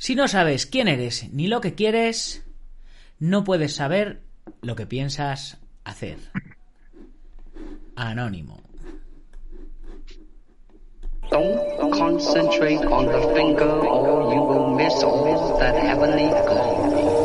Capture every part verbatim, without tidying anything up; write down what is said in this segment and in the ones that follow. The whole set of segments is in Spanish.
Si no sabes quién eres ni lo que quieres, no puedes saber lo que piensas hacer. Anónimo. Don't concentrate on the finger or you will miss all that heavenly glory.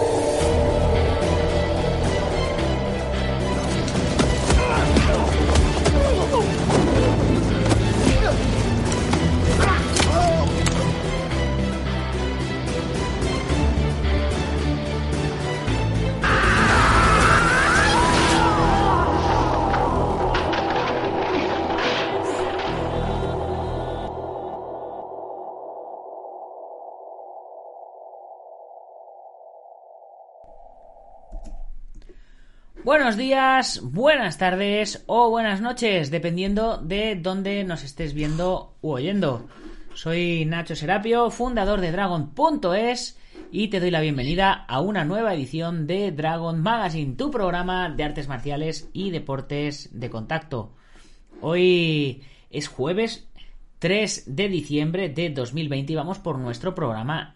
Buenos días, buenas tardes o buenas noches, dependiendo de dónde nos estés viendo u oyendo. Soy Nacho Serapio, fundador de Dragon punto es, y te doy la bienvenida a una nueva edición de Dragon Magazine, tu programa de artes marciales y deportes de contacto. Hoy es jueves tres de diciembre de dos mil veinte y vamos por nuestro programa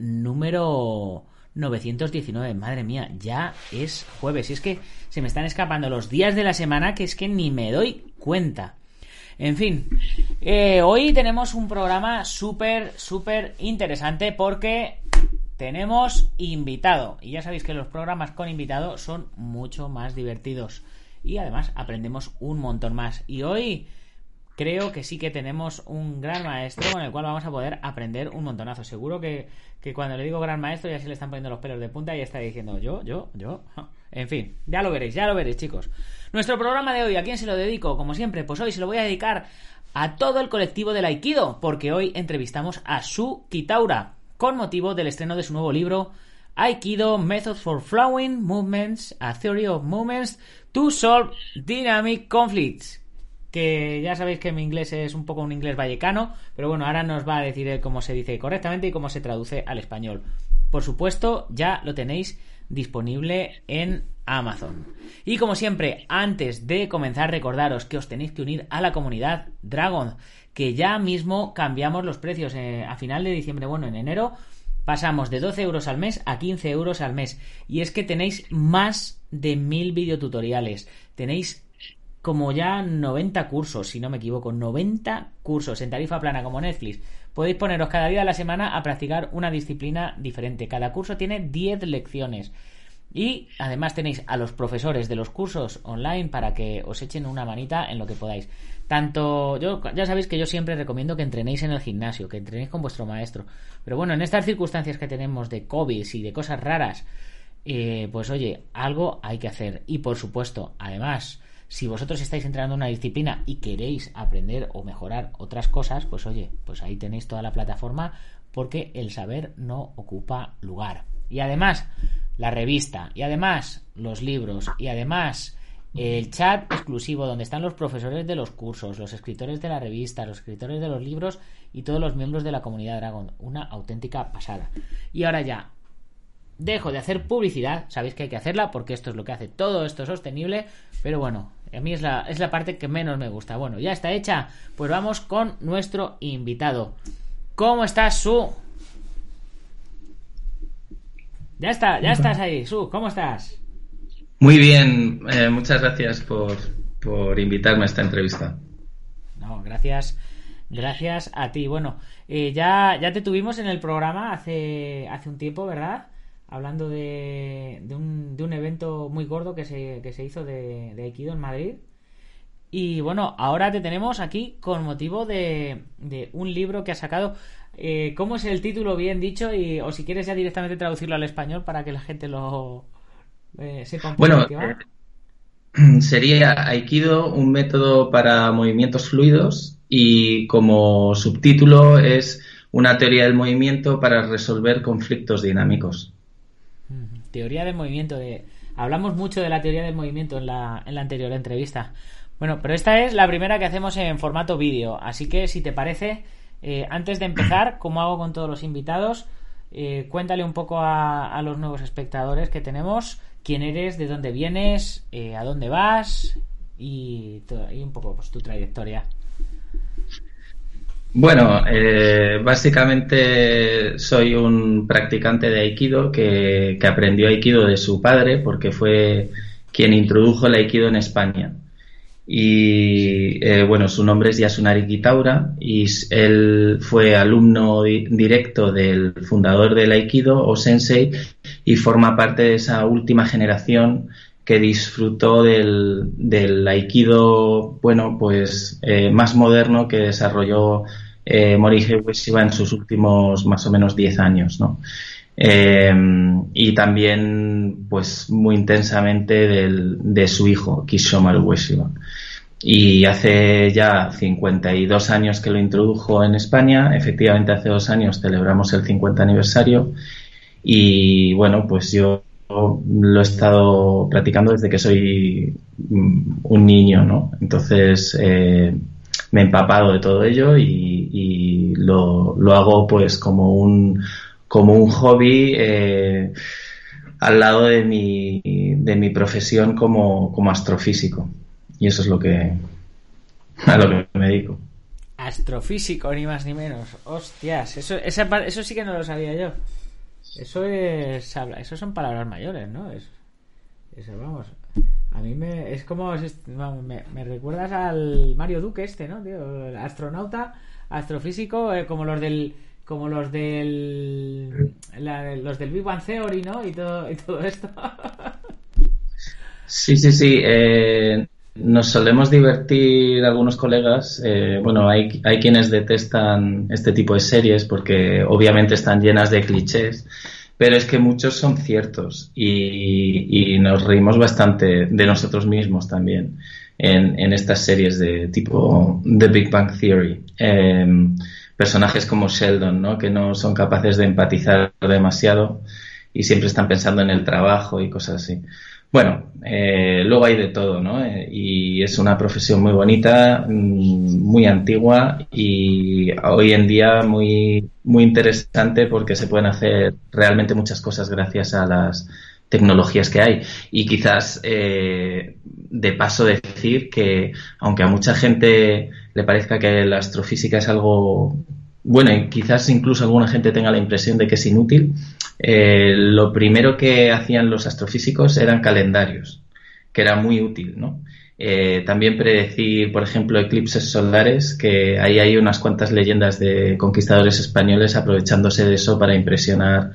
número novecientos diecinueve. Madre mía, ya es jueves. Y es que se me están escapando los días de la semana que es que ni me doy cuenta. En fin, eh, hoy tenemos un programa súper, súper interesante porque tenemos invitado. Y ya sabéis que los programas con invitado son mucho más divertidos. Y además aprendemos un montón más. Y hoy creo que sí que tenemos un gran maestro con el cual vamos a poder aprender un montonazo. Seguro que, que cuando le digo gran maestro ya se le están poniendo los pelos de punta y está diciendo yo, yo, yo. En fin, ya lo veréis, ya lo veréis, chicos. Nuestro programa de hoy, ¿a quién se lo dedico? Como siempre, pues hoy se lo voy a dedicar a todo el colectivo del Aikido, porque hoy entrevistamos a Shu Kitaura con motivo del estreno de su nuevo libro Aikido Methods for Flowing Movements, a Theory of Movements to Solve Dynamic Conflicts. Que ya sabéis que mi inglés es un poco un inglés vallecano, pero bueno, ahora nos va a decir él cómo se dice correctamente y cómo se traduce al español. Por supuesto, ya lo tenéis disponible en Amazon. Y como siempre, antes de comenzar, recordaros que os tenéis que unir a la comunidad Dragon, que ya mismo cambiamos los precios eh, a final de diciembre, bueno, en enero pasamos de doce euros al mes a quince euros al mes. Y es que tenéis más de mil videotutoriales, tenéis como ya noventa cursos, si no me equivoco, noventa cursos en tarifa plana como Netflix. Podéis poneros cada día de la semana a practicar una disciplina diferente. Cada curso tiene diez lecciones. Y además tenéis a los profesores de los cursos online para que os echen una manita en lo que podáis. Tanto, yo ya sabéis que yo siempre recomiendo que entrenéis en el gimnasio, que entrenéis con vuestro maestro. Pero bueno, en estas circunstancias que tenemos de COVID y de cosas raras, eh, pues oye, algo hay que hacer. Y por supuesto, además, si vosotros estáis entrenando una disciplina y queréis aprender o mejorar otras cosas, pues oye, pues ahí tenéis toda la plataforma, porque el saber no ocupa lugar. Y además, la revista, y además, los libros, y además, el chat exclusivo donde están los profesores de los cursos, los escritores de la revista, los escritores de los libros y todos los miembros de la comunidad Dragon. Una auténtica pasada. Y ahora ya dejo de hacer publicidad, sabéis que hay que hacerla porque esto es lo que hace todo esto sostenible, pero bueno, a mí es la, es la parte que menos me gusta. Bueno, ya está hecha, pues vamos con nuestro invitado. ¿Cómo estás, Su? Ya está, ya estás ahí, Su, ¿cómo estás? Muy bien, eh, muchas gracias por, por invitarme a esta entrevista. No, gracias, gracias a ti. Bueno, eh, ya, ya te tuvimos en el programa hace, hace un tiempo, ¿verdad? Hablando de, de, un, de un evento muy gordo que se, que se hizo de, de Aikido en Madrid. Y bueno, ahora te tenemos aquí con motivo de, de un libro que has sacado. Eh, ¿Cómo es el título, bien dicho? Y, o si quieres ya directamente traducirlo al español para que la gente lo eh, sepa un poco. Bueno, de qué va. Eh, sería Aikido, un método para movimientos fluidos, y como subtítulo es una teoría del movimiento para resolver conflictos dinámicos. Teoría del movimiento. De... Hablamos mucho de la teoría del movimiento en la, en la anterior entrevista. Bueno, pero esta es la primera que hacemos en formato vídeo. Así que, si te parece, eh, antes de empezar, como hago con todos los invitados, eh, cuéntale un poco a, a los nuevos espectadores que tenemos quién eres, de dónde vienes, eh, a dónde vas y, todo, y un poco pues, tu trayectoria. Bueno, eh, básicamente soy un practicante de Aikido que, que aprendió Aikido de su padre porque fue quien introdujo el Aikido en España. Y eh, bueno, su nombre es Yasunari Kitaura y él fue alumno di- directo del fundador del Aikido o Sensei y forma parte de esa última generación que disfrutó del, del Aikido, bueno, pues eh, más moderno que desarrolló eh, Morihei Ueshiba en sus últimos más o menos diez años, ¿no? Eh, y también, pues, muy intensamente del, de su hijo, Kishomaru Ueshiba. Y hace ya cincuenta y dos años que lo introdujo en España. Efectivamente, hace dos años celebramos el cincuenta aniversario. Y bueno, pues yo lo he estado practicando desde que soy un niño, ¿no? Entonces, eh, me he empapado de todo ello y, y lo, lo hago pues como un como un hobby eh, al lado de mi, de mi profesión como, como astrofísico. Y eso es lo que a lo que me dedico. Astrofísico, ni más ni menos. Hostias, eso, esa, pa- eso sí que no lo sabía yo. Eso es, habla- eso son palabras mayores, ¿no? Es, eso, vamos. A mí me, es como, si- vamos, me, me recuerdas al Mario Duque este, ¿no, tío? El astronauta, astrofísico, eh, como los del, como los del, la- los del Big Bang Theory, ¿no? Y todo, y todo esto. Sí, sí, sí. Eh, nos solemos divertir algunos colegas. Eh, bueno, hay, hay quienes detestan este tipo de series porque obviamente están llenas de clichés, pero es que muchos son ciertos y, y nos reímos bastante de nosotros mismos también en, en estas series de tipo The Big Bang Theory. Eh, personajes como Sheldon, ¿no? Que no son capaces de empatizar demasiado y siempre están pensando en el trabajo y cosas así. Bueno, eh, luego hay de todo, ¿no? Eh, y es una profesión muy bonita, mm, muy antigua y hoy en día muy, muy interesante porque se pueden hacer realmente muchas cosas gracias a las tecnologías que hay. Y quizás, eh, de paso, decir que aunque a mucha gente le parezca que la astrofísica es algo bueno, y quizás incluso alguna gente tenga la impresión de que es inútil, eh, lo primero que hacían los astrofísicos eran calendarios, que era muy útil, ¿no? Eh, también predecir, por ejemplo, eclipses solares, que ahí hay unas cuantas leyendas de conquistadores españoles aprovechándose de eso para impresionar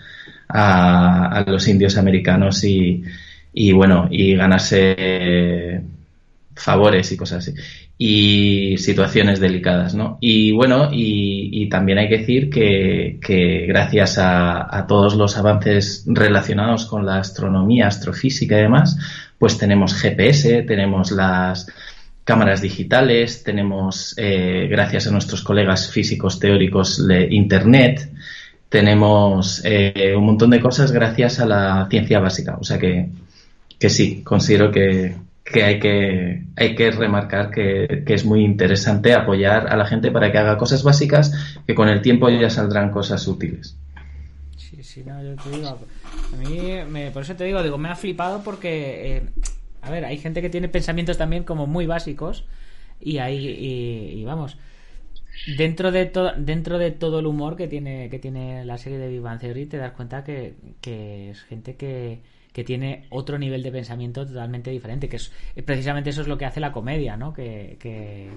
a, a los indios americanos y, y bueno, y ganarse eh, favores y cosas así y situaciones delicadas, ¿no? Y bueno, y, y también hay que decir que, que gracias a, a todos los avances relacionados con la astronomía, astrofísica y demás, pues tenemos G P S, tenemos las cámaras digitales, tenemos, eh, gracias a nuestros colegas físicos teóricos, le, Internet, tenemos eh, un montón de cosas gracias a la ciencia básica. O sea que, que sí, considero que, que hay que hay que remarcar que, que es muy interesante apoyar a la gente para que haga cosas básicas que con el tiempo ya saldrán cosas útiles. Sí, sí, no, yo te digo, a mí, me, por eso te digo, digo, me ha flipado porque, eh, a ver, hay gente que tiene pensamientos también como muy básicos y hay, y, y vamos, dentro de todo, dentro de todo el humor que tiene, que tiene la serie de Big Bang Theory, te das cuenta que, que es gente que, que tiene otro nivel de pensamiento totalmente diferente, que es precisamente eso es lo que hace la comedia, ¿no? Que, que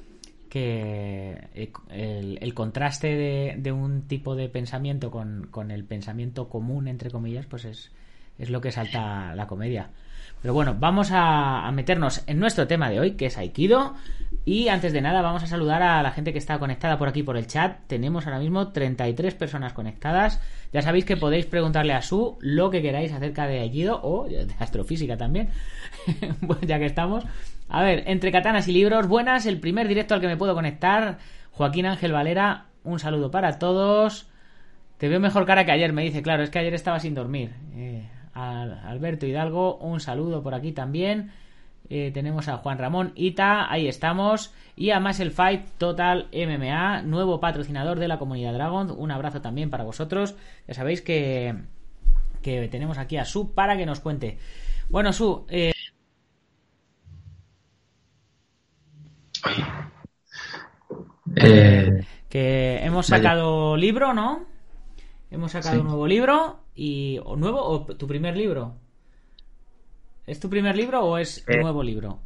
que el, el contraste de, de un tipo de pensamiento con, con el pensamiento común, entre comillas, pues es, es lo que salta la comedia. Pero bueno, vamos a, a meternos en nuestro tema de hoy, que es Aikido. Y antes de nada vamos a saludar a la gente que está conectada por aquí por el chat. Tenemos ahora mismo treinta y tres personas conectadas. Ya sabéis que podéis preguntarle a Su lo que queráis acerca de Aikido o de astrofísica también. Bueno, ya que estamos. A ver, entre katanas y libros, buenas, el primer directo al que me puedo conectar. Joaquín Ángel Valera, un saludo para todos. Te veo mejor cara que ayer, me dice, claro, es que ayer estaba sin dormir. Eh, a Alberto Hidalgo, un saludo por aquí también. Eh, tenemos a Juan Ramón Ita, ahí estamos. Y a Muscle Fight Total M M A, nuevo patrocinador de la comunidad Dragon. Un abrazo también para vosotros. Ya sabéis que, que tenemos aquí a Su para que nos cuente. Bueno, Su, eh... Eh, Que hemos Vaya. sacado libro, ¿no? Hemos sacado Sí. un nuevo libro y o nuevo o tu primer libro. ¿Es tu primer libro o es Eh. nuevo libro?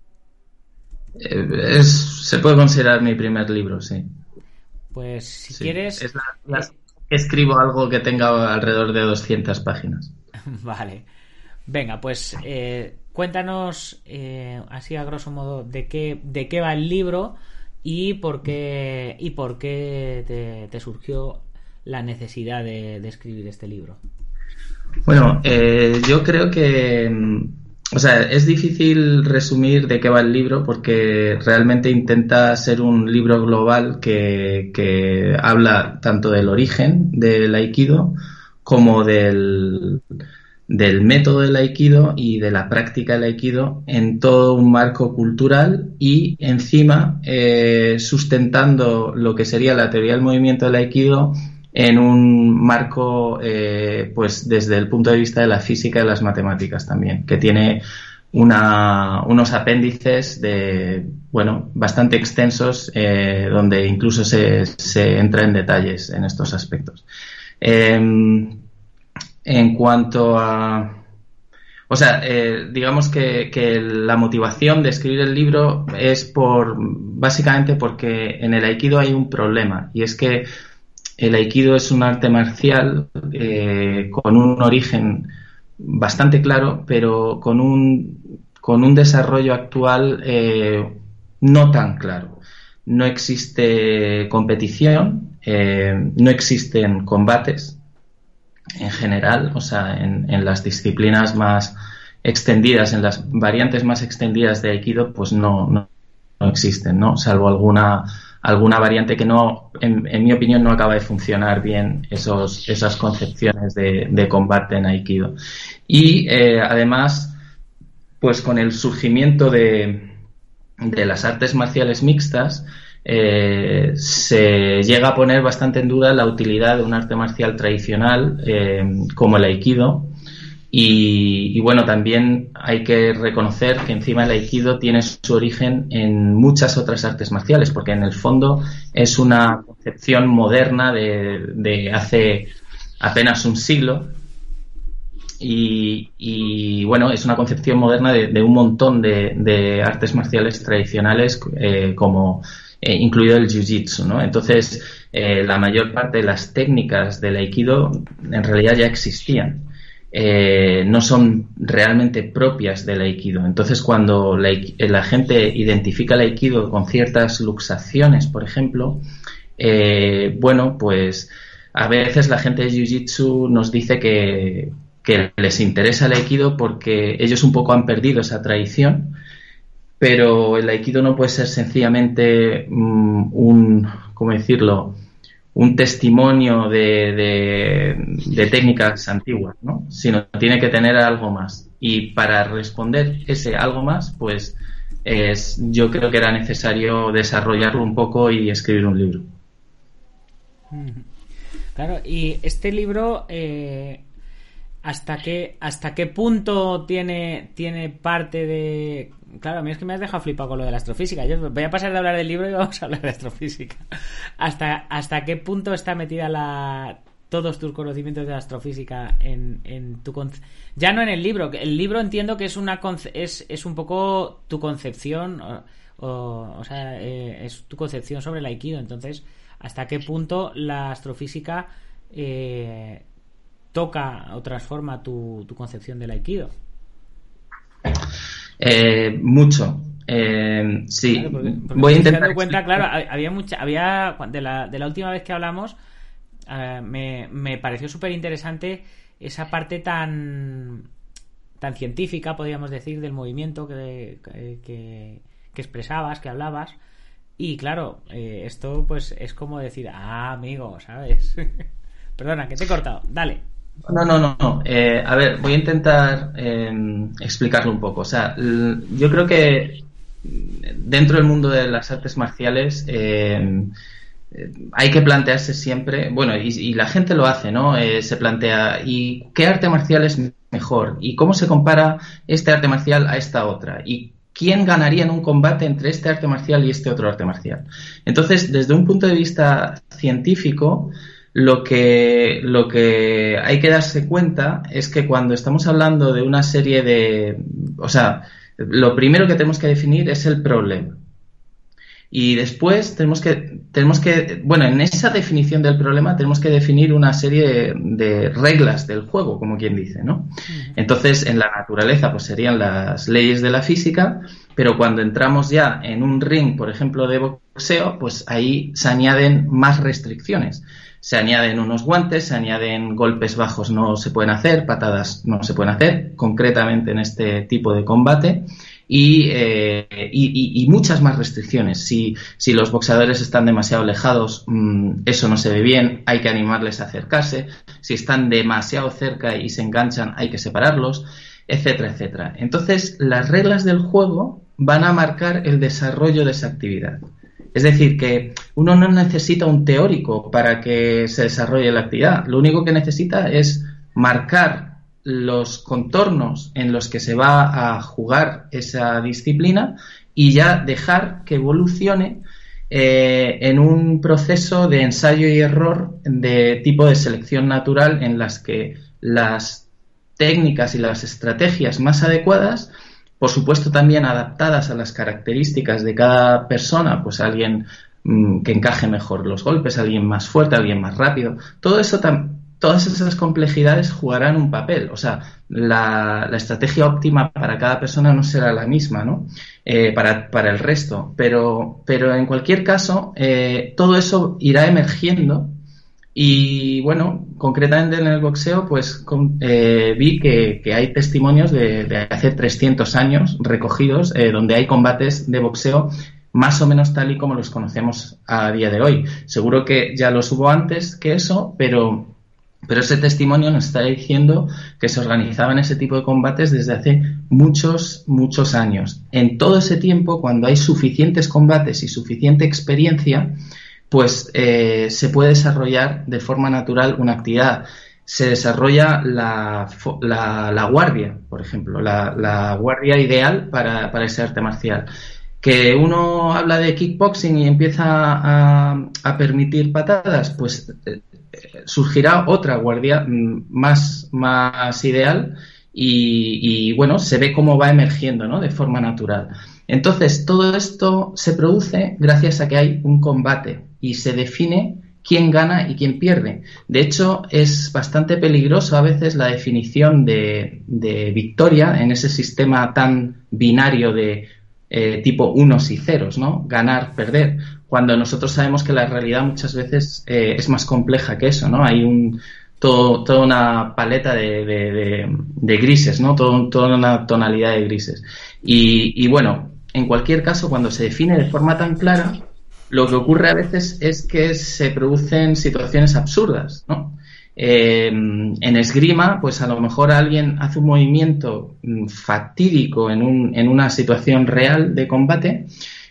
Eh, es, se puede considerar mi primer libro, sí. Pues si Sí. quieres... Es la, la- escribo algo que tenga alrededor de doscientas páginas. Vale. Venga, pues eh, cuéntanos eh, así a grosso modo de qué, de qué va el libro y por qué, y por qué te, te surgió la necesidad de, de escribir este libro. Bueno, eh, yo creo que, mm, o sea, es difícil resumir de qué va el libro porque realmente intenta ser un libro global que, que habla tanto del origen del Aikido como del, del método del Aikido y de la práctica del Aikido en todo un marco cultural y encima eh, sustentando lo que sería la teoría del movimiento del Aikido en un marco, eh, pues desde el punto de vista de la física y las matemáticas también, que tiene una, unos apéndices de, bueno, bastante extensos, eh, donde incluso se, se entra en detalles en estos aspectos. Eh, en cuanto a, o sea, eh, digamos que, que la motivación de escribir el libro es por, básicamente porque en el Aikido hay un problema, y es que el Aikido es un arte marcial eh, con un origen bastante claro, pero con un, con un desarrollo actual eh, no tan claro. No existe competición, eh, no existen combates en general, o sea, en, en las disciplinas más extendidas, en las variantes más extendidas de Aikido, pues no, no, no existen, ¿no? Salvo alguna alguna variante que no, en, en mi opinión, no acaba de funcionar bien esos, esas concepciones de, de combate en Aikido. Y eh, además, pues con el surgimiento de, de las artes marciales mixtas, eh, se llega a poner bastante en duda la utilidad de un arte marcial tradicional eh, como el Aikido. Y, y bueno, también hay que reconocer que encima el Aikido tiene su origen en muchas otras artes marciales, porque en el fondo es una concepción moderna de, de hace apenas un siglo. Y, y bueno, es una concepción moderna de, de un montón de, de artes marciales tradicionales, eh, como eh, incluido el Jiu-Jitsu, ¿no? Entonces, eh, la mayor parte de las técnicas del Aikido en realidad ya existían. Eh, no son realmente propias del Aikido. Entonces, cuando la, la gente identifica el Aikido con ciertas luxaciones, por ejemplo, eh, bueno, pues a veces la gente de Jiu-Jitsu nos dice que, que les interesa el Aikido porque ellos un poco han perdido esa tradición, pero el Aikido no puede ser sencillamente um, un, ¿cómo decirlo?, un testimonio de, de, de técnicas antiguas, ¿no? Sino tiene que tener algo más. Y para responder ese algo más, pues es, yo creo que era necesario desarrollarlo un poco y escribir un libro. Claro, y este libro, eh, ¿hasta qué hasta qué punto tiene tiene parte de...? Claro, a mí es que me has dejado flipado con lo de la astrofísica. Yo voy a pasar de hablar del libro y vamos a hablar de astrofísica. ¿Hasta, hasta qué punto está metida la todos tus conocimientos de la astrofísica en, en tu conce- ya no en el libro? El libro entiendo que es una conce- es, es un poco tu concepción, o, o, o sea, eh, es tu concepción sobre el Aikido. Entonces, ¿hasta qué punto la astrofísica eh, toca o transforma tu, tu concepción del Aikido? Eh, mucho. Eh, sí, claro, porque, porque voy a me estoy intentar dando cuenta, explicar. claro, había mucha, había de la, de la última vez que hablamos, eh, me, me pareció súper interesante esa parte tan tan científica, podríamos decir, del movimiento que, que, que expresabas, que hablabas. Y claro, eh, esto pues es como decir, ah, amigo, ¿sabes? Perdona, que te he cortado, dale. No, no, no, no. Eh, a ver, voy a intentar eh, explicarlo un poco. O sea, l- yo creo que dentro del mundo de las artes marciales eh, eh, hay que plantearse siempre, bueno, y, y la gente lo hace, ¿no? Eh, se plantea, ¿y qué arte marcial es mejor? ¿Y cómo se compara este arte marcial a esta otra? ¿Y quién ganaría en un combate entre este arte marcial y este otro arte marcial. Entonces, desde un punto de vista científico, lo que, lo que hay que darse cuenta es que cuando estamos hablando de una serie de... O sea, lo primero que tenemos que definir es el problema. Y después tenemos que, tenemos que, bueno, en esa definición del problema tenemos que definir una serie de, de reglas del juego, como quien dice, ¿no? Entonces, en la naturaleza, pues serían las leyes de la física, pero cuando entramos ya en un ring, por ejemplo, de boxeo, pues ahí se añaden más restricciones. Se añaden unos guantes, se añaden golpes bajos no se pueden hacer, patadas no se pueden hacer, concretamente en este tipo de combate. Y, eh, y, y, y muchas más restricciones. Si, si los boxeadores están demasiado alejados, mmm, eso no se ve bien, hay que animarles a acercarse. Si están demasiado cerca y se enganchan, hay que separarlos, etcétera, etcétera. Entonces, las reglas del juego van a marcar el desarrollo de esa actividad. Es decir, que uno no necesita un teórico para que se desarrolle la actividad. Lo único que necesita es marcar los contornos en los que se va a jugar esa disciplina y ya dejar que evolucione eh, en un proceso de ensayo y error de tipo de selección natural en las que las técnicas y las estrategias más adecuadas, por supuesto también adaptadas a las características de cada persona, pues alguien mmm, que encaje mejor los golpes, alguien más fuerte, alguien más rápido, todo eso también. Todas esas complejidades jugarán un papel. O sea, la, la estrategia óptima para cada persona no será la misma, ¿no? Eh, para, para el resto. Pero, pero en cualquier caso, eh, todo eso irá emergiendo. Y bueno, concretamente en el boxeo, pues con, eh, vi que, que hay testimonios de, de hace trescientos años recogidos, eh, donde hay combates de boxeo más o menos tal y como los conocemos a día de hoy. Seguro que ya los hubo antes que eso, pero... Pero ese testimonio nos está diciendo que se organizaban ese tipo de combates desde hace muchos, muchos años. En todo ese tiempo, cuando hay suficientes combates y suficiente experiencia, pues eh, se puede desarrollar de forma natural una actividad. Se desarrolla la, la, la guardia, por ejemplo, la, la guardia ideal para, para ese arte marcial. Que uno habla de kickboxing y empieza a, a permitir patadas, pues eh, surgirá otra guardia más, más ideal y, y bueno, se ve cómo va emergiendo, ¿no? De forma natural. Entonces, todo esto se produce gracias a que hay un combate y se define quién gana y quién pierde. De hecho, es bastante peligroso a veces la definición de, de victoria en ese sistema tan binario de eh, tipo unos y ceros, ¿no? Ganar, perder. Cuando nosotros sabemos que la realidad muchas veces eh, es más compleja que eso, ¿no? Hay un todo, toda una paleta de, de, de, de grises, ¿no? Todo, toda una tonalidad de grises. Y, y bueno, en cualquier caso, cuando se define de forma tan clara, lo que ocurre a veces es que se producen situaciones absurdas, ¿no? Eh, en esgrima, pues a lo mejor alguien hace un movimiento fatídico en, un, en una situación real de combate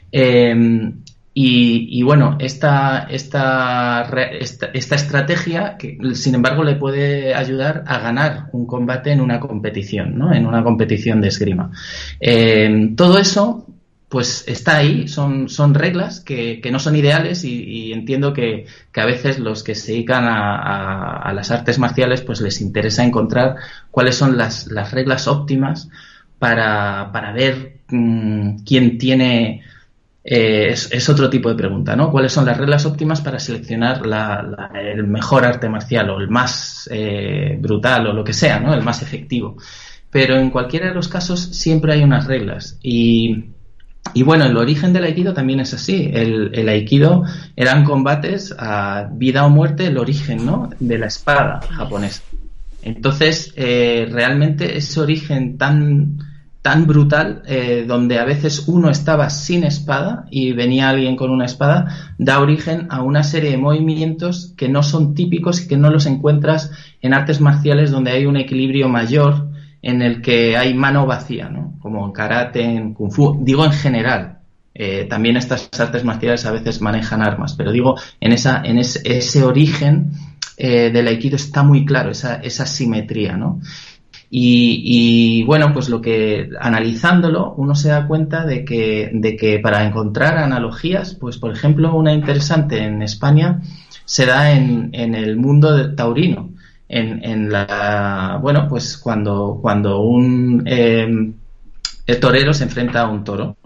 eh, y, y bueno, esta, esta, esta, esta estrategia, que sin embargo le puede ayudar a ganar un combate en una competición, ¿no? En una competición de esgrima. Eh, todo eso pues está ahí, son, son reglas que, que no son ideales y, y entiendo que, que a veces los que se dedican a, a, a las artes marciales pues les interesa encontrar cuáles son las, las reglas óptimas para, para ver mmm, quién tiene... Eh, es, es otro tipo de pregunta, ¿no? ¿Cuáles son las reglas óptimas para seleccionar la, la, el mejor arte marcial o el más eh, brutal o lo que sea, ¿no? El más efectivo. Pero en cualquiera de los casos siempre hay unas reglas y... Y bueno, el origen del Aikido también es así. El, el Aikido eran combates a vida o muerte, el origen, ¿no? De la espada japonesa. Entonces, eh, realmente ese origen tan, tan brutal, eh, donde a veces uno estaba sin espada y venía alguien con una espada, da origen a una serie de movimientos que no son típicos y que no los encuentras en artes marciales donde hay un equilibrio mayor, en el que hay mano vacía, ¿no? Como en karate, en kung fu, digo en general. Eh, también estas artes marciales a veces manejan armas, pero digo, en esa, en ese, ese origen eh, del Aikido está muy claro, esa, esa simetría, ¿no? Y, y bueno, pues lo que, analizándolo, uno se da cuenta de que, de que para encontrar analogías, pues por ejemplo, una interesante en España se da en, en el mundo del taurino. En, en la, bueno, pues cuando, cuando un eh, el torero se enfrenta a un toro,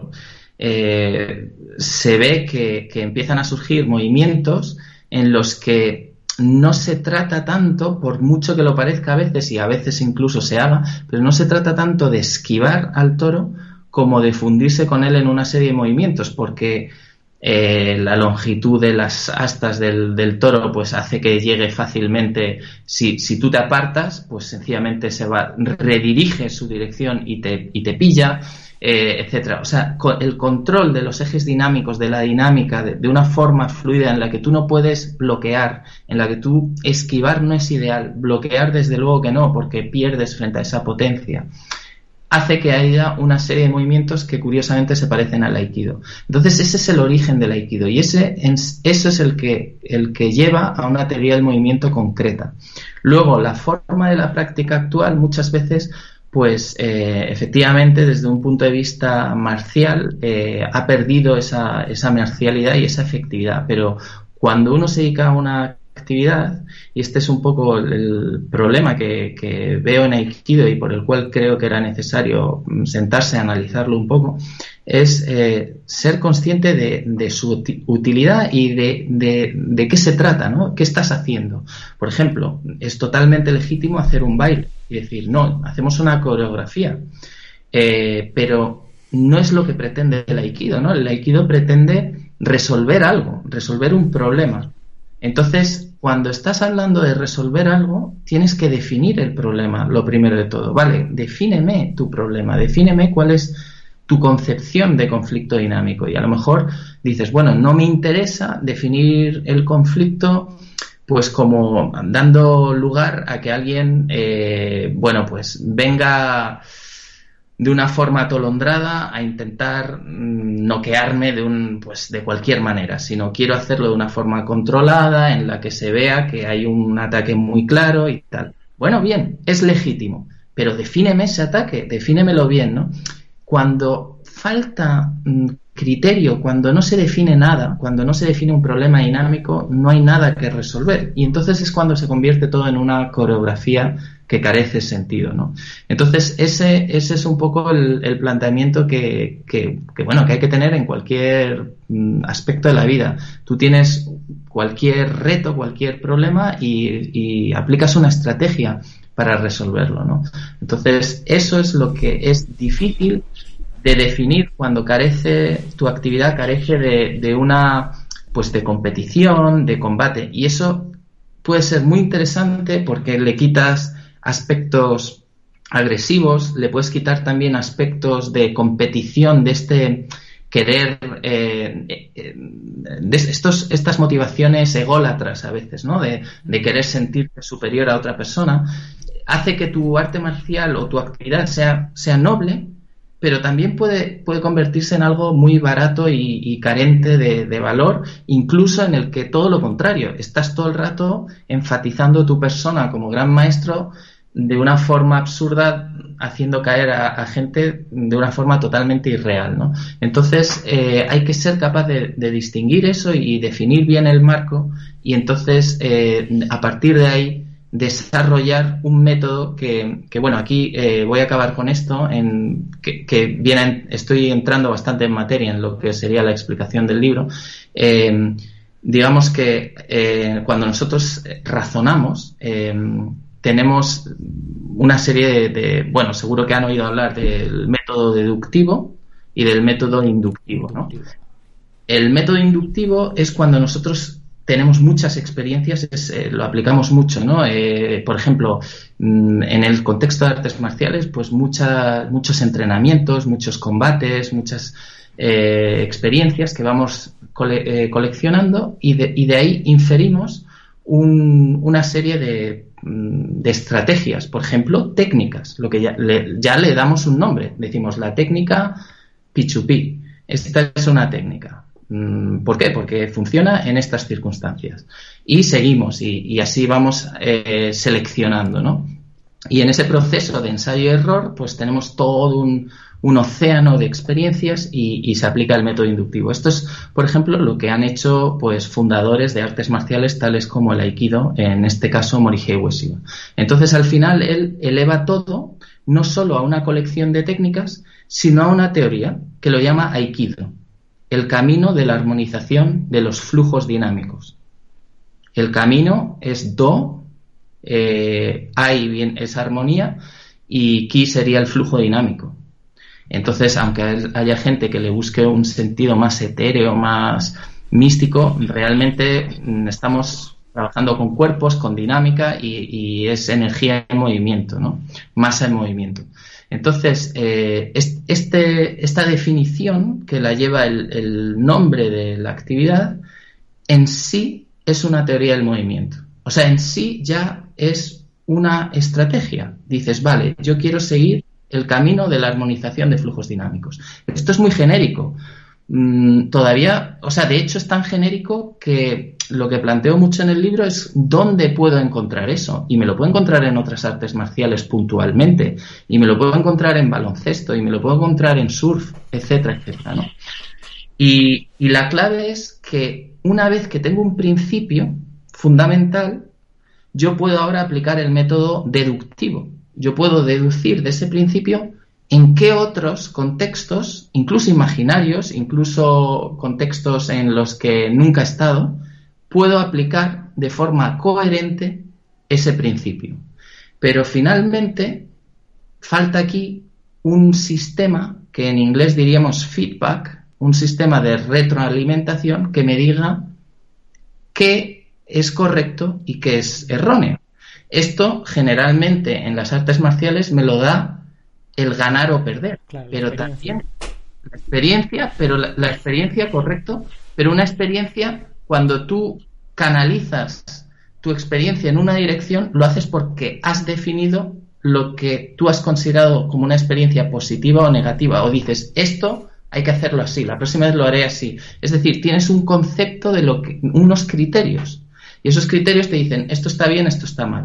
eh, se ve que, que empiezan a surgir movimientos en los que no se trata tanto, por mucho que lo parezca a veces y a veces incluso se haga, pero no se trata tanto de esquivar al toro como de fundirse con él en una serie de movimientos, porque Eh, la longitud de las astas del, del toro pues hace que llegue fácilmente. Si, si tú te apartas, pues sencillamente se va, redirige su dirección y te, y te pilla, eh, etcétera. O sea, con el control de los ejes dinámicos, de la dinámica, de, de una forma fluida en la que tú no puedes bloquear, en la que tú esquivar no es ideal, bloquear desde luego que no, porque pierdes frente a esa potencia, hace que haya una serie de movimientos que curiosamente se parecen al aikido. Entonces ese es el origen del aikido y ese eso es el que, el que lleva a una teoría del movimiento concreta. Luego, la forma de la práctica actual muchas veces, pues eh, efectivamente desde un punto de vista marcial eh, ha perdido esa, esa marcialidad y esa efectividad, pero cuando uno se dedica a una actividad, y este es un poco el problema que, que veo en Aikido y por el cual creo que era necesario sentarse a analizarlo un poco, es eh, ser consciente de, de su utilidad y de, de, de qué se trata, ¿no? ¿Qué estás haciendo? Por ejemplo, es totalmente legítimo hacer un baile y decir, no, hacemos una coreografía, eh, pero no es lo que pretende el Aikido, ¿no? El Aikido pretende resolver algo, resolver un problema. Entonces, cuando estás hablando de resolver algo, tienes que definir el problema, lo primero de todo. Vale, defíneme tu problema, defíneme cuál es tu concepción de conflicto dinámico. Y a lo mejor dices, bueno, no me interesa definir el conflicto pues como dando lugar a que alguien, eh, bueno, pues venga de una forma atolondrada a intentar mmm, noquearme de un pues de cualquier manera, sino quiero hacerlo de una forma controlada en la que se vea que hay un ataque muy claro y tal. Bueno, bien, es legítimo, pero defíneme ese ataque, defínemelo bien, ¿no? Cuando falta mmm, criterio, cuando no se define nada, cuando no se define un problema dinámico, no hay nada que resolver y entonces es cuando se convierte todo en una coreografía que carece sentido, ¿no? Entonces ese ese es un poco el, el planteamiento que, que, que bueno que hay que tener en cualquier mm, aspecto de la vida. Tú tienes cualquier reto, cualquier problema y, y aplicas una estrategia para resolverlo, ¿no? Entonces eso es lo que es difícil de definir cuando carece tu actividad carece de, de una pues de competición, de combate, y eso puede ser muy interesante porque le quitas aspectos agresivos, le puedes quitar también aspectos de competición, de este querer, eh, eh, de estos, estas motivaciones ególatras a veces, ¿no? De, de querer sentirte superior a otra persona, hace que tu arte marcial o tu actividad sea, sea noble, pero también puede, puede convertirse en algo muy barato y, y carente de, de valor, incluso en el que todo lo contrario, estás todo el rato enfatizando tu persona como gran maestro de una forma absurda, haciendo caer a, a gente de una forma totalmente irreal, ¿no? Entonces eh, hay que ser capaz de, de distinguir eso y definir bien el marco y entonces eh, a partir de ahí desarrollar un método que, que bueno, aquí eh, voy a acabar con esto, en que, que viene, estoy entrando bastante en materia en lo que sería la explicación del libro. Eh, digamos que eh, cuando nosotros razonamos, eh, tenemos una serie de, de, bueno, seguro que han oído hablar del método deductivo y del método inductivo, ¿no? El método inductivo es cuando nosotros tenemos muchas experiencias, es, eh, lo aplicamos mucho, ¿no? Eh, por ejemplo, mm, en el contexto de artes marciales, pues mucha, muchos entrenamientos, muchos combates, muchas eh, experiencias que vamos cole, eh, coleccionando y de, y de ahí inferimos un, una serie de, de estrategias, por ejemplo, técnicas, lo que ya le, ya le damos un nombre, decimos la técnica Pichupi. Esta es una técnica. ¿Por qué? Porque funciona en estas circunstancias. Y seguimos, y, y así vamos eh, seleccionando, ¿no? Y en ese proceso de ensayo y error, pues tenemos todo un, un océano de experiencias y, y se aplica el método inductivo. Esto es, por ejemplo, lo que han hecho pues fundadores de artes marciales tales como el Aikido, en este caso Morihei Ueshiba. Entonces, al final, él eleva todo no solo a una colección de técnicas, sino a una teoría que lo llama Aikido, el camino de la armonización de los flujos dinámicos. El camino es Do, Eh, Ai bien es armonía y Ki sería el flujo dinámico. Entonces, aunque haya gente que le busque un sentido más etéreo, más místico, realmente estamos trabajando con cuerpos, con dinámica y, y es energía en movimiento, ¿no? Masa en movimiento. Entonces, eh, este, esta definición que la lleva el, el nombre de la actividad en sí es una teoría del movimiento. O sea, en sí ya es una estrategia. Dices, vale, yo quiero seguir el camino de la armonización de flujos dinámicos. Esto es muy genérico. Mm, todavía, o sea, de hecho es tan genérico que lo que planteo mucho en el libro es dónde puedo encontrar eso. Y me lo puedo encontrar en otras artes marciales puntualmente. Y me lo puedo encontrar en baloncesto. Y me lo puedo encontrar en surf, etcétera, etcétera, ¿no? Y, y la clave es que una vez que tengo un principio fundamental, yo puedo ahora aplicar el método deductivo. Yo puedo deducir de ese principio en qué otros contextos, incluso imaginarios, incluso contextos en los que nunca he estado, puedo aplicar de forma coherente ese principio. Pero finalmente falta aquí un sistema que en inglés diríamos feedback, un sistema de retroalimentación que me diga qué es correcto y qué es erróneo. Esto generalmente en las artes marciales me lo da el ganar o perder, claro, pero también la experiencia, pero la, la experiencia, correcto, pero una experiencia cuando tú canalizas tu experiencia en una dirección, lo haces porque has definido lo que tú has considerado como una experiencia positiva o negativa, o dices, esto hay que hacerlo así, la próxima vez lo haré así. Es decir, tienes un concepto de lo que, unos criterios. Y esos criterios te dicen, esto está bien, esto está mal.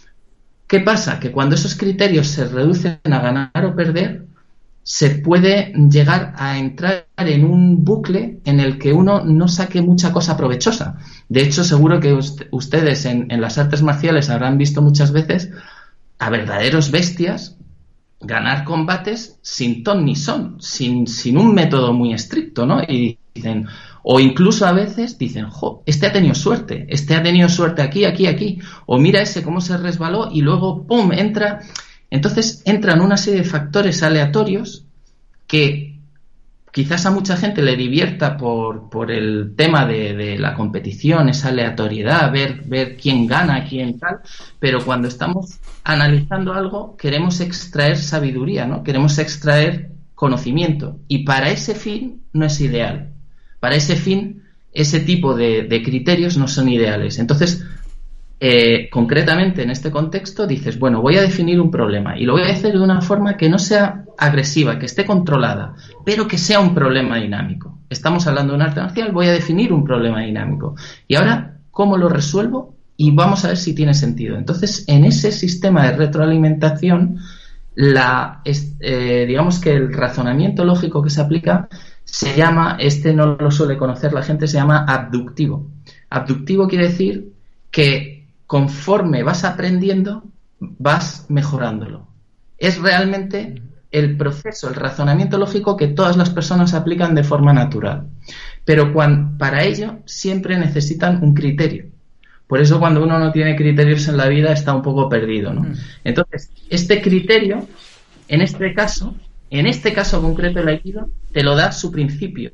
¿Qué pasa? Que cuando esos criterios se reducen a ganar o perder, se puede llegar a entrar en un bucle en el que uno no saque mucha cosa provechosa. De hecho, seguro que ust- ustedes en, en las artes marciales habrán visto muchas veces a verdaderos bestias ganar combates sin ton ni son, sin, sin un método muy estricto, ¿no? Y dicen... O incluso a veces dicen, jo, este ha tenido suerte, este ha tenido suerte aquí, aquí, aquí. O mira ese cómo se resbaló y luego, ¡pum!, entra. Entonces entran una serie de factores aleatorios que quizás a mucha gente le divierta por, por el tema de, de la competición, esa aleatoriedad, ver, ver quién gana, quién tal. Pero cuando estamos analizando algo, queremos extraer sabiduría, ¿no? Queremos extraer conocimiento. Y para ese fin no es ideal. Para ese fin, ese tipo de, de criterios no son ideales. Entonces, eh, concretamente en este contexto, dices, bueno, voy a definir un problema y lo voy a hacer de una forma que no sea agresiva, que esté controlada, pero que sea un problema dinámico. Estamos hablando de un arte marcial, voy a definir un problema dinámico. Y ahora, ¿cómo lo resuelvo? Y vamos a ver si tiene sentido. Entonces, en ese sistema de retroalimentación, la, eh, digamos que el razonamiento lógico que se aplica se llama, este no lo suele conocer la gente, se llama abductivo. Abductivo quiere decir que conforme vas aprendiendo, vas mejorándolo. Es realmente el proceso, el razonamiento lógico que todas las personas aplican de forma natural. Pero cuando, para ello siempre necesitan un criterio. Por eso cuando uno no tiene criterios en la vida está un poco perdido, ¿no? Entonces, este criterio, en este caso... En este caso concreto el Aikido te lo da su principio,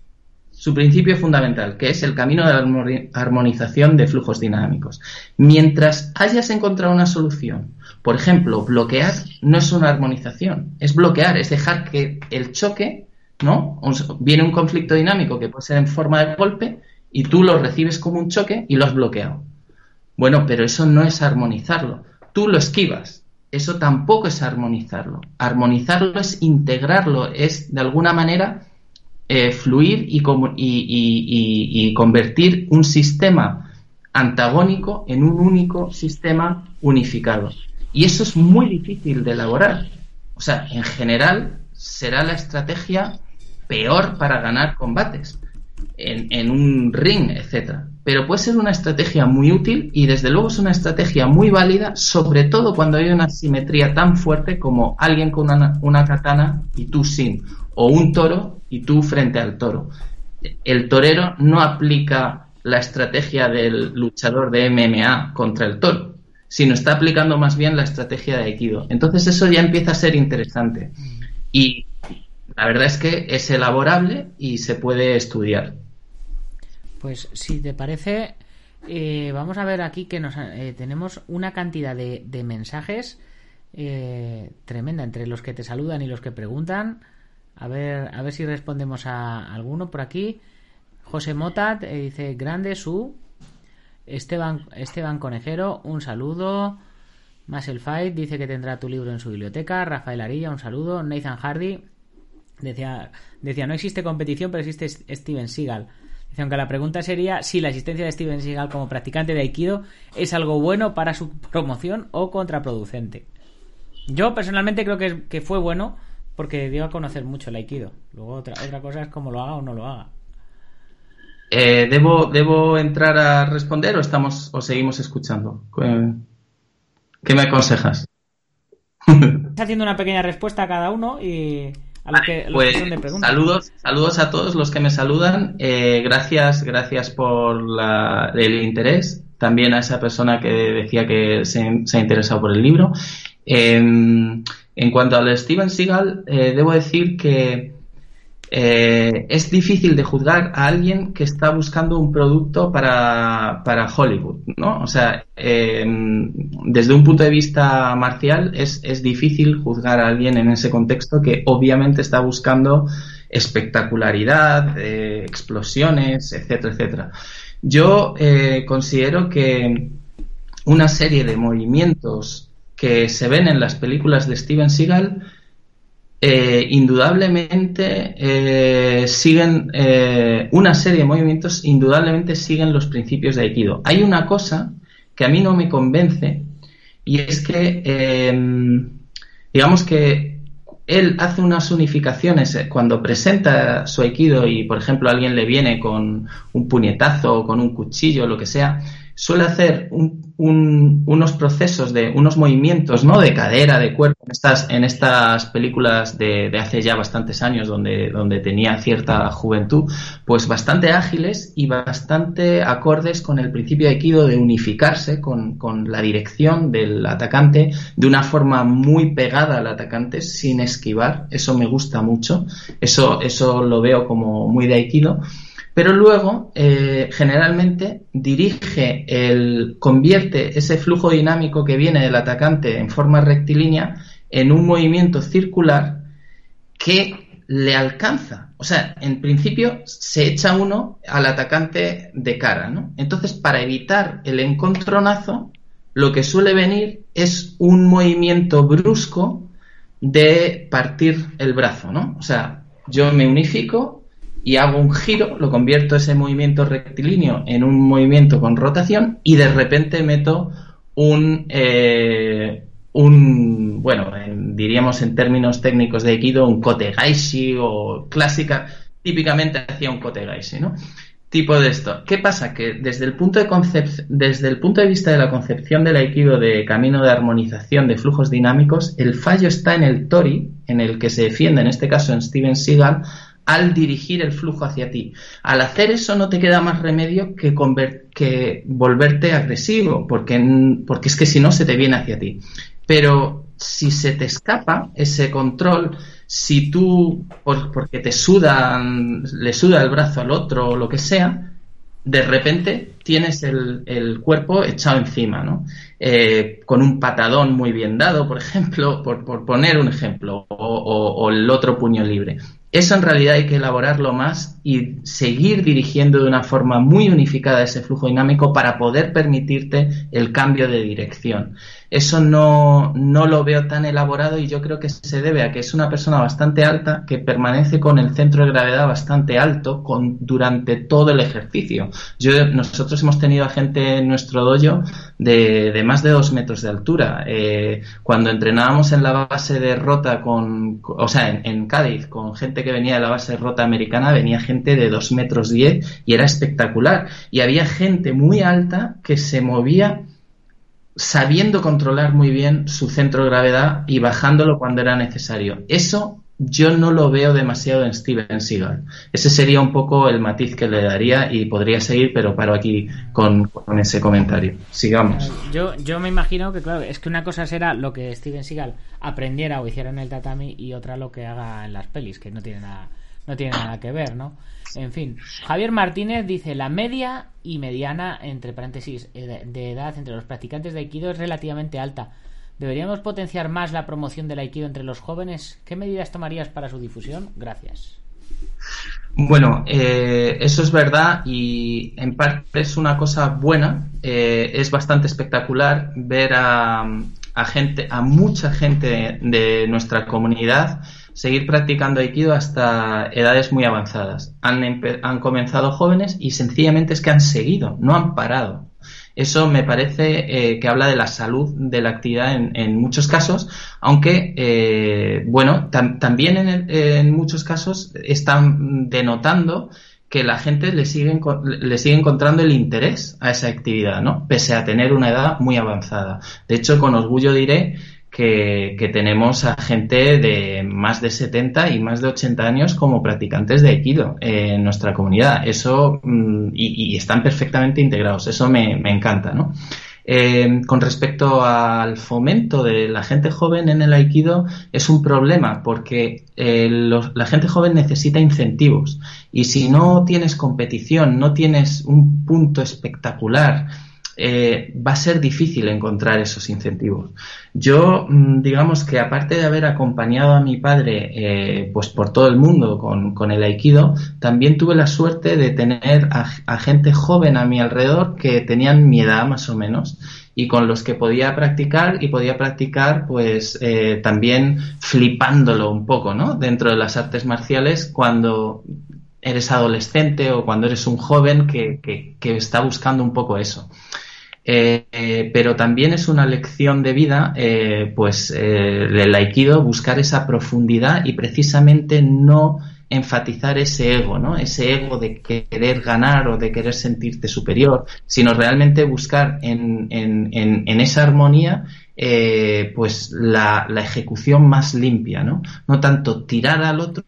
su principio fundamental, que es el camino de la armonización de flujos dinámicos. Mientras hayas encontrado una solución, por ejemplo, bloquear no es una armonización, es bloquear, es dejar que el choque, ¿no? Viene un conflicto dinámico que puede ser en forma de golpe y tú lo recibes como un choque y lo has bloqueado. Bueno, pero eso no es armonizarlo, tú lo esquivas. Eso tampoco es armonizarlo. Armonizarlo es integrarlo, es de alguna manera eh, fluir y, y, y, y, y convertir un sistema antagónico en un único sistema unificado. Y eso es muy difícil de elaborar. O sea, en general será la estrategia peor para ganar combates en, en un ring, etcétera. Pero puede ser una estrategia muy útil y desde luego es una estrategia muy válida, sobre todo cuando hay una simetría tan fuerte como alguien con una, una katana y tú sin, o un toro y tú frente al toro. El torero no aplica la estrategia del luchador de M M A contra el toro, sino está aplicando más bien la estrategia de Aikido. Entonces eso ya empieza a ser interesante. Y la verdad es que es elaborable y se puede estudiar. Pues si te parece, eh, vamos a ver aquí que nos eh, tenemos una cantidad de, de mensajes eh, tremenda entre los que te saludan y los que preguntan. A ver, a ver si respondemos a alguno por aquí. José Motat eh, dice grande su. Esteban Esteban Conejero, un saludo. Muscle Fight dice que tendrá tu libro en su biblioteca. Rafael Arilla, un saludo. Nathan Hardy decía decía no existe competición, pero existe Steven Seagal. Dice, aunque la pregunta sería si la existencia de Steven Seagal como practicante de Aikido es algo bueno para su promoción o contraproducente. Yo personalmente creo que, que fue bueno porque dio a conocer mucho el Aikido. Luego otra, otra cosa es cómo lo haga o no lo haga. Eh, ¿debo, ¿Debo entrar a responder o estamos o seguimos escuchando? ¿Qué me aconsejas? Estás haciendo una pequeña respuesta a cada uno y a los que, a los pues, que son de preguntas. Saludos, saludos a todos los que me saludan. Eh, gracias, gracias por la, el interés. También a esa persona que decía que se, se ha interesado por el libro. Eh, en cuanto al Steven Seagal, eh, debo decir que eh, es difícil de juzgar a alguien que está buscando un producto para, para Hollywood, ¿no? O sea, eh, desde un punto de vista marcial es, es difícil juzgar a alguien en ese contexto que obviamente está buscando espectacularidad, eh, explosiones, etcétera, etcétera. Yo eh, considero que una serie de movimientos que se ven en las películas de Steven Seagal Eh, indudablemente eh, siguen eh, una serie de movimientos indudablemente siguen los principios de Aikido. Hay una cosa que a mí no me convence y es que eh, digamos que él hace unas unificaciones cuando presenta su Aikido y por ejemplo alguien le viene con un puñetazo o con un cuchillo o lo que sea, suele hacer un, un, unos procesos de unos movimientos, ¿no?, de cadera, de cuerpo, en estas, en estas películas de, de hace ya bastantes años donde, donde tenía cierta juventud, pues bastante ágiles y bastante acordes con el principio de Aikido de unificarse con, con la dirección del atacante de una forma muy pegada al atacante sin esquivar. Eso me gusta mucho, eso, eso lo veo como muy de Aikido. Pero luego, eh, generalmente, dirige, el, convierte ese flujo dinámico que viene del atacante en forma rectilínea en un movimiento circular que le alcanza. O sea, en principio se echa uno al atacante de cara, ¿no? Entonces, para evitar el encontronazo, lo que suele venir es un movimiento brusco de partir el brazo, ¿no? O sea, yo me unifico y hago un giro, lo convierto ese movimiento rectilíneo en un movimiento con rotación y de repente meto un, eh, un bueno, en, diríamos en términos técnicos de Aikido, un kotegaishi o clásica, típicamente hacía un kotegaishi, ¿no? Tipo de esto. ¿Qué pasa? Que desde el punto de concep- desde el punto de vista de la concepción del Aikido de camino de armonización de flujos dinámicos, el fallo está en el tori, en el que se defiende, en este caso en Steven Seagal, al dirigir el flujo hacia ti. Al hacer eso no te queda más remedio que, conver- que volverte agresivo, porque, porque es que si no se te viene hacia ti. Pero si se te escapa ese control, si tú, por, porque te sudan, le suda el brazo al otro o lo que sea, de repente tienes el, el cuerpo echado encima, ¿no? Eh, con un patadón muy bien dado, por ejemplo, por, por poner un ejemplo, o, o, o el otro puño libre. Eso en realidad hay que elaborarlo más y seguir dirigiendo de una forma muy unificada ese flujo dinámico para poder permitirte el cambio de dirección. Eso no, no lo veo tan elaborado y yo creo que se debe a que es una persona bastante alta que permanece con el centro de gravedad bastante alto con, durante todo el ejercicio. Yo, nosotros hemos tenido a gente en nuestro dojo de, de más de dos metros de altura. Eh, cuando entrenábamos en la base de Rota con, o sea, en, en Cádiz, con gente que venía de la base de Rota americana, venía gente de dos metros diez y era espectacular. Y había gente muy alta que se movía sabiendo controlar muy bien su centro de gravedad y bajándolo cuando era necesario. Eso yo no lo veo demasiado en Steven Seagal. Ese sería un poco el matiz que le daría y podría seguir, pero paro aquí con, con ese comentario. Sigamos. Yo, yo me imagino que, claro, es que una cosa será lo que Steven Seagal aprendiera o hiciera en el tatami y otra lo que haga en las pelis, que no tiene nada, no tiene nada que ver, ¿no? En fin, Javier Martínez dice: la media y mediana, entre paréntesis, de edad entre los practicantes de Aikido es relativamente alta. ¿Deberíamos potenciar más la promoción del Aikido entre los jóvenes? ¿Qué medidas tomarías para su difusión? Gracias. Bueno, eh, eso es verdad y en parte es una cosa buena. Eh, es bastante espectacular ver a, a gente, a mucha gente de nuestra comunidad seguir practicando Aikido hasta edades muy avanzadas. Han, empe- han comenzado jóvenes y sencillamente es que han seguido, no han parado. Eso me parece eh, que habla de la salud de la actividad en, en muchos casos, aunque, eh, bueno, tam- también en, el, en muchos casos están denotando que la gente le sigue, le sigue encontrando el interés a esa actividad, ¿no? Pese a tener una edad muy avanzada. De hecho, con orgullo diré que, que tenemos a gente de más de setenta y más de ochenta años como practicantes de Aikido eh, en nuestra comunidad. Eso, mm, y, y están perfectamente integrados. Eso me, me encanta, ¿no? Eh, con respecto al fomento de la gente joven en el Aikido, es un problema porque eh, los, la gente joven necesita incentivos. Y si no tienes competición, no tienes un punto espectacular, Eh, va a ser difícil encontrar esos incentivos. Yo, digamos que aparte de haber acompañado a mi padre eh, pues por todo el mundo con, con el Aikido, también tuve la suerte de tener a, a gente joven a mi alrededor que tenían mi edad más o menos y con los que podía practicar y podía practicar pues eh, también flipándolo un poco, ¿no? Dentro de las artes marciales cuando eres adolescente o cuando eres un joven que, que, que está buscando un poco eso. Eh, eh, pero también es una lección de vida, eh, pues eh, del Aikido, buscar esa profundidad y precisamente no enfatizar ese ego, ¿no? Ese ego de querer ganar o de querer sentirte superior, sino realmente buscar en, en, en, en esa armonía eh, pues la, la ejecución más limpia, ¿no? No tanto tirar al otro,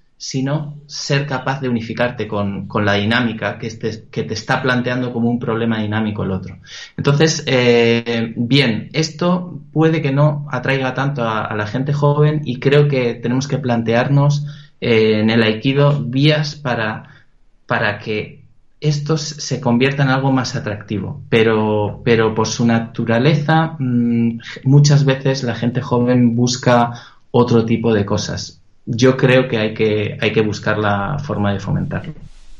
sino ser capaz de unificarte con, con la dinámica que te, que te está planteando como un problema dinámico el otro. Entonces, eh, bien, esto puede que no atraiga tanto a, a la gente joven y creo que tenemos que plantearnos eh, en el Aikido vías para, para que esto se convierta en algo más atractivo. Pero, pero por su naturaleza, mmm, muchas veces la gente joven busca otro tipo de cosas. Yo creo que hay que hay que buscar la forma de fomentarlo.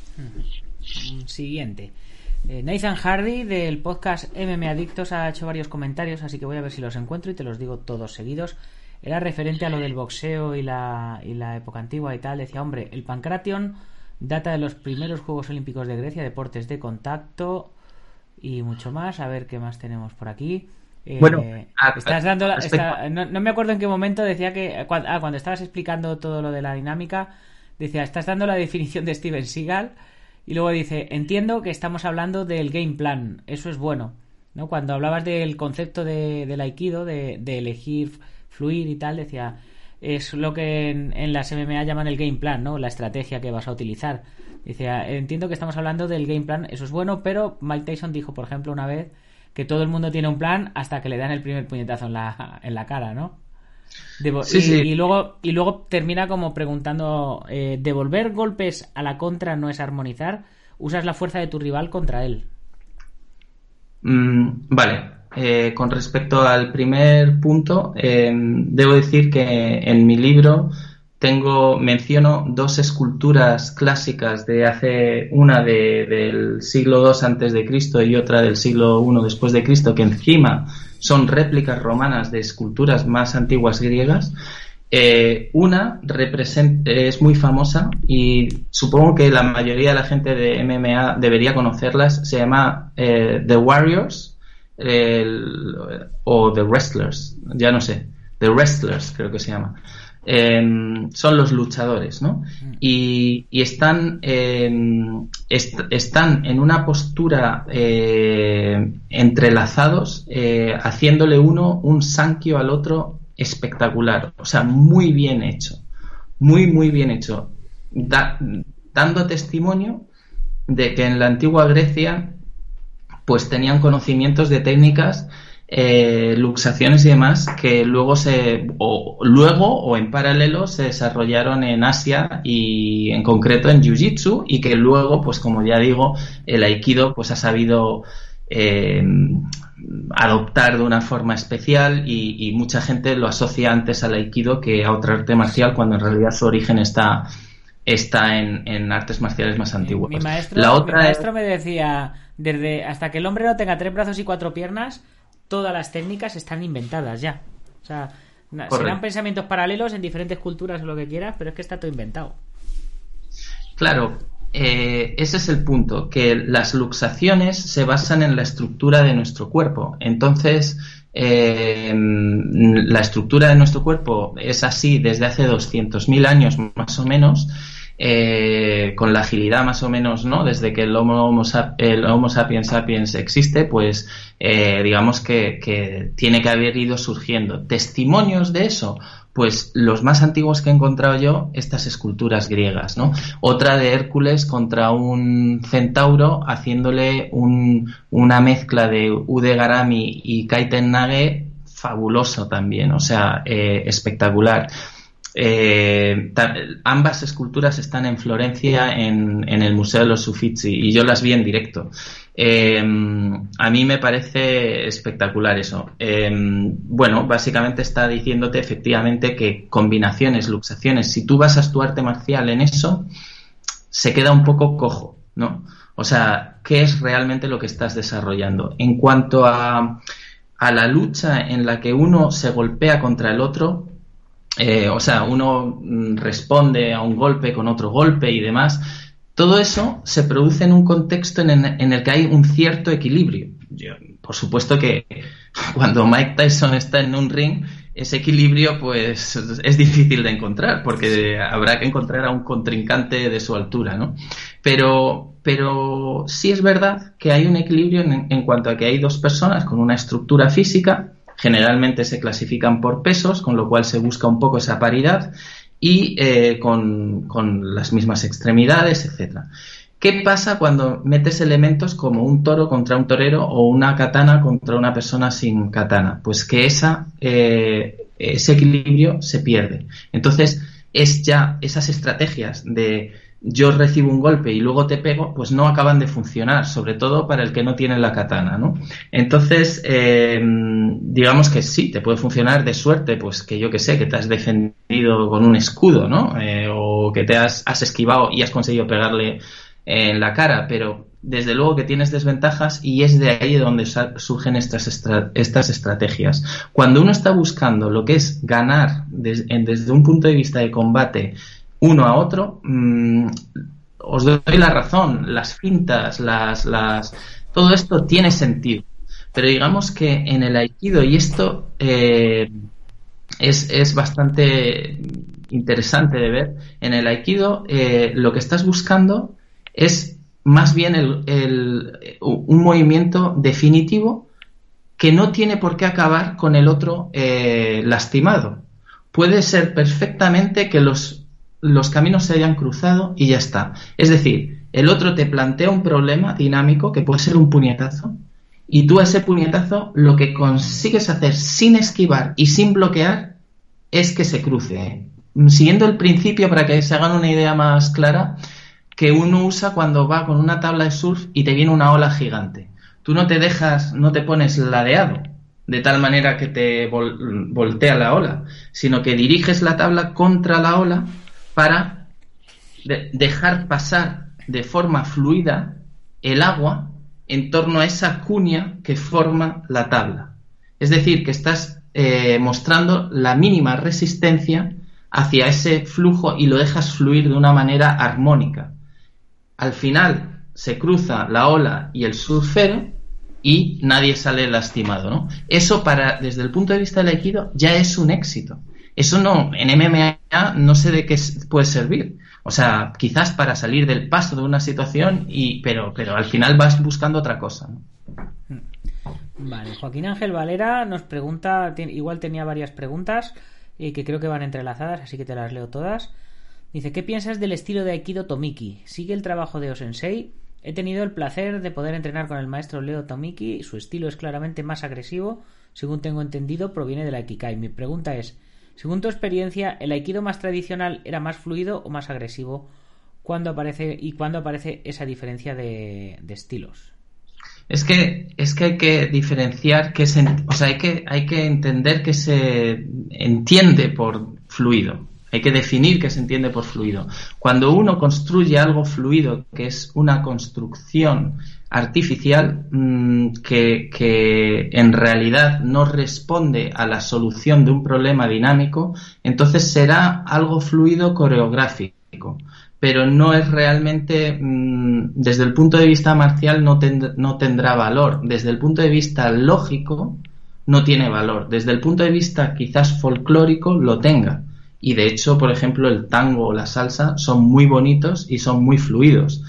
Siguiente. Eh, Nathan Hardy del podcast M M Adictos ha hecho varios comentarios, así que voy a ver si los encuentro y te los digo todos seguidos. Era referente a lo del boxeo y la, y la época antigua y tal. Decía, hombre, el Pancration data de los primeros Juegos Olímpicos de Grecia, deportes de contacto y mucho más. A ver qué más tenemos por aquí. Eh, bueno, a, estás dando la, está, no, no me acuerdo en qué momento decía que cuando, ah, cuando estabas explicando todo lo de la dinámica, decía, estás dando la definición de Steven Seagal y luego dice, entiendo que estamos hablando del game plan, eso es bueno, ¿no? Cuando hablabas del concepto de, del Aikido, de, de elegir fluir y tal, decía, es lo que en, en las M M A llaman el game plan, ¿no? La estrategia que vas a utilizar. Dice, entiendo que estamos hablando del game plan, eso es bueno, pero Mike Tyson dijo, por ejemplo, una vez que todo el mundo tiene un plan hasta que le dan el primer puñetazo en la, en la cara, ¿no? Debo, sí, y, sí. y luego y luego termina como preguntando, eh, ¿devolver golpes a la contra no es armonizar? ¿Usas la fuerza de tu rival contra él? Mm, vale. Eh, con respecto al primer punto, eh, debo decir que en mi libro tengo menciono dos esculturas clásicas de hace una de, del siglo dos antes de Cristo y otra del siglo uno después de Cristo, que encima son réplicas romanas de esculturas más antiguas griegas. Eh, una represent, es muy famosa y supongo que la mayoría de la gente de M M A debería conocerlas. Se llama eh, The Warriors, el, o The Wrestlers, ya no sé, The Wrestlers creo que se llama. Eh, son los luchadores, ¿no? Y, y están eh, est están en una postura eh, entrelazados, eh, haciéndole uno un sankyo al otro espectacular, o sea, muy bien hecho, muy muy bien hecho, da, dando testimonio de que en la antigua Grecia pues tenían conocimientos de técnicas, Eh, luxaciones y demás que luego se o luego o en paralelo se desarrollaron en Asia y en concreto en Jiu-Jitsu, y que luego, pues como ya digo, el Aikido pues ha sabido eh, adoptar de una forma especial, y, y mucha gente lo asocia antes al Aikido que a otra arte marcial, cuando en realidad su origen está está en, en artes marciales más antiguas. Mi maestro, La otra mi maestro es... me decía, desde hasta que el hombre no tenga tres brazos y cuatro piernas, todas las técnicas están inventadas ya. O sea, Correcto. Serán pensamientos paralelos en diferentes culturas o lo que quieras, pero es que está todo inventado. Claro, eh, ese es el punto, que las luxaciones se basan en la estructura de nuestro cuerpo. Entonces, eh, la estructura de nuestro cuerpo es así desde hace doscientos mil años más o menos. Eh, con la agilidad más o menos, ¿no? Desde que el Homo, homo, el homo sapiens sapiens existe, pues eh, digamos que, que tiene que haber ido surgiendo. ¿Testimonios de eso? Pues los más antiguos que he encontrado yo, estas esculturas griegas, ¿no? Otra de Hércules contra un centauro, haciéndole un, una mezcla de Ude-Garami y Kaiten-Nage, fabuloso también, o sea, eh, espectacular. Eh, ambas esculturas están en Florencia en, en el Museo de los Uffizi, y yo las vi en directo. Eh, a mí me parece espectacular eso. Eh, bueno, básicamente está diciéndote efectivamente que combinaciones, luxaciones, si tú basas tu arte marcial en eso, se queda un poco cojo, ¿no? O sea, ¿qué es realmente lo que estás desarrollando? En cuanto a, a la lucha en la que uno se golpea contra el otro, Eh, o sea, uno responde a un golpe con otro golpe y demás, todo eso se produce en un contexto en, en el que hay un cierto equilibrio. Yo, por supuesto que cuando Mike Tyson está en un ring, ese equilibrio pues es difícil de encontrar, porque habrá que encontrar a un contrincante de su altura, ¿no? Pero, pero sí es verdad que hay un equilibrio en, en cuanto a que hay dos personas con una estructura física. Generalmente se clasifican por pesos, con lo cual se busca un poco esa paridad, y eh, con, con las mismas extremidades, etcétera. ¿Qué pasa cuando metes elementos como un toro contra un torero o una katana contra una persona sin katana? Pues que esa, eh, ese equilibrio se pierde. Entonces, es ya esas estrategias de yo recibo un golpe y luego te pego, pues no acaban de funcionar, sobre todo para el que no tiene la katana, ¿no? Entonces, eh, digamos que sí, te puede funcionar de suerte, pues que yo que sé, que te has defendido con un escudo, ¿no? Eh, o que te has, has esquivado y has conseguido pegarle en la cara, pero desde luego que tienes desventajas, y es de ahí donde surgen estas, estra estas estrategias. Cuando uno está buscando lo que es ganar des desde un punto de vista de combate uno a otro, mmm, os doy la razón, las fintas, las, las, todo esto tiene sentido, pero digamos que en el Aikido, y esto eh, es, es bastante interesante de ver, en el Aikido eh, lo que estás buscando es más bien el, el, un movimiento definitivo que no tiene por qué acabar con el otro eh, lastimado. Puede ser perfectamente que los los caminos se hayan cruzado y ya está. Es decir, el otro te plantea un problema dinámico que puede ser un puñetazo, y tú a ese puñetazo lo que consigues hacer sin esquivar y sin bloquear es que se cruce. Siguiendo el principio, para que se hagan una idea más clara, que uno usa cuando va con una tabla de surf y te viene una ola gigante. Tú no te dejas, no te pones ladeado de tal manera que te vol- voltea la ola, sino que diriges la tabla contra la ola para de dejar pasar de forma fluida el agua en torno a esa cuña que forma la tabla. Es decir, que estás eh, mostrando la mínima resistencia hacia ese flujo y lo dejas fluir de una manera armónica. Al final se cruza la ola y el surfero, y nadie sale lastimado, ¿no? Eso para, desde el punto de vista del Aikido, ya es un éxito. Eso no, en M M A no sé de qué puede servir. O sea, quizás para salir del paso de una situación, y pero, pero al final vas buscando otra cosa, ¿no? Vale, Joaquín Ángel Valera nos pregunta, igual tenía varias preguntas eh, que creo que van entrelazadas, así que te las leo todas. Dice, ¿qué piensas del estilo de Aikido Tomiki? ¿Sigue el trabajo de O-Sensei? He tenido el placer de poder entrenar con el maestro Leo Tomiki. Su estilo es claramente más agresivo. Según tengo entendido, proviene del Aikikai. Mi pregunta es, según tu experiencia, ¿el Aikido más tradicional era más fluido o más agresivo? ¿Cuándo aparece y cuándo aparece esa diferencia de, de estilos? Es que es que hay que diferenciar que se, o sea, hay que hay que entender que se entiende por fluido. Hay que definir qué se entiende por fluido. Cuando uno construye algo fluido, que es una construcción artificial mmm, que, que en realidad no responde a la solución de un problema dinámico, entonces será algo fluido coreográfico. Pero no es realmente, mmm, desde el punto de vista marcial no, tend- no tendrá valor. Desde el punto de vista lógico no tiene valor. Desde el punto de vista quizás folclórico lo tenga. Y de hecho, por ejemplo, el tango o la salsa son muy bonitos y son muy fluidos.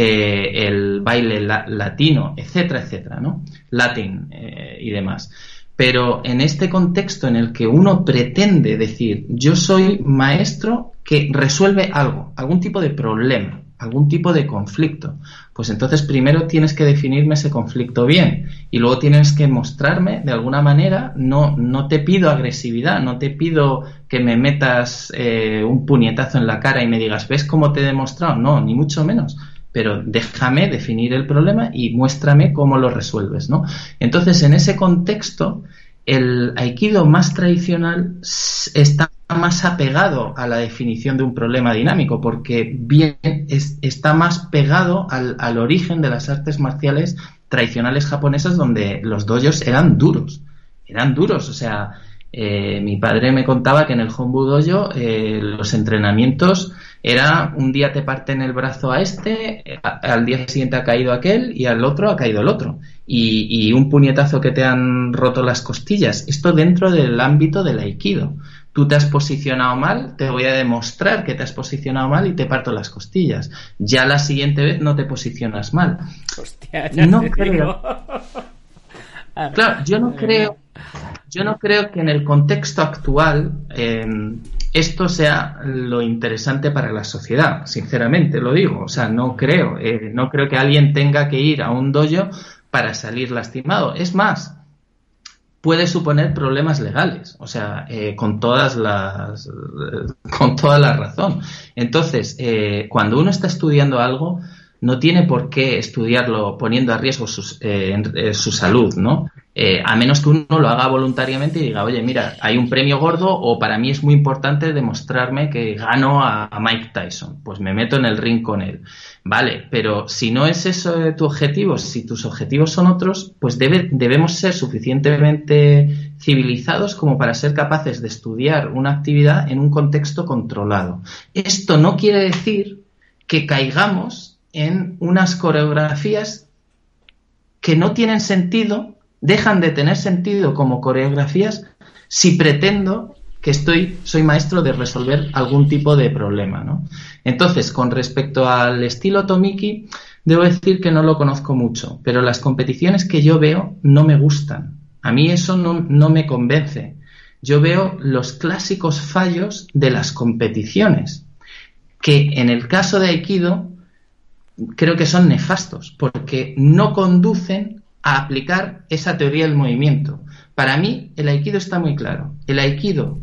Eh, el baile la- latino, etcétera, etcétera, ¿no? Latin eh, y demás. Pero en este contexto en el que uno pretende decir, yo soy maestro que resuelve algo, algún tipo de problema, algún tipo de conflicto, pues entonces primero tienes que definirme ese conflicto bien y luego tienes que mostrarme de alguna manera. No, no te pido agresividad, no te pido que me metas eh, un puñetazo en la cara y me digas, ¿ves cómo te he demostrado? No, ni mucho menos. Pero déjame definir el problema y muéstrame cómo lo resuelves, ¿no? Entonces, en ese contexto, el Aikido más tradicional está más apegado a la definición de un problema dinámico, porque bien es, está más pegado al, al origen de las artes marciales tradicionales japonesas, donde los dojos eran duros, eran duros, o sea, eh, mi padre me contaba que en el Hombu Dojo eh, los entrenamientos era un día te parten el brazo a este, a, al día siguiente ha caído aquel y al otro ha caído el otro. Y, y un puñetazo que te han roto las costillas. Esto dentro del ámbito del Aikido. Tú te has posicionado mal, te voy a demostrar que te has posicionado mal y te parto las costillas. Ya la siguiente vez no te posicionas mal. Hostia, ya no te creo. digo. Claro, yo no creo, yo no creo que en el contexto actual eh, esto sea lo interesante para la sociedad, sinceramente lo digo. O sea, no creo, eh, no creo que alguien tenga que ir a un dojo para salir lastimado. Es más, puede suponer problemas legales, o sea, eh, con todas las, eh, con toda la razón. Entonces, eh, cuando uno está estudiando algo, no tiene por qué estudiarlo poniendo a riesgo sus, eh, eh, su salud, ¿no? Eh, a menos que uno lo haga voluntariamente y diga, oye, mira, hay un premio gordo o para mí es muy importante demostrarme que gano a, a Mike Tyson. Pues me meto en el ring con él. Vale, pero si no es eso tu objetivo, si tus objetivos son otros, pues debe, debemos ser suficientemente civilizados como para ser capaces de estudiar una actividad en un contexto controlado. Esto no quiere decir que caigamos en unas coreografías que no tienen sentido, dejan de tener sentido como coreografías si pretendo que estoy, soy maestro de resolver algún tipo de problema, ¿no? Entonces, con respecto al estilo Tomiki, debo decir que no lo conozco mucho, pero las competiciones que yo veo no me gustan. A mí eso no, no me convence. Yo veo los clásicos fallos de las competiciones, que en el caso de Aikido creo que son nefastos, porque no conducen a aplicar esa teoría del movimiento. Para mí, el Aikido está muy claro. El Aikido,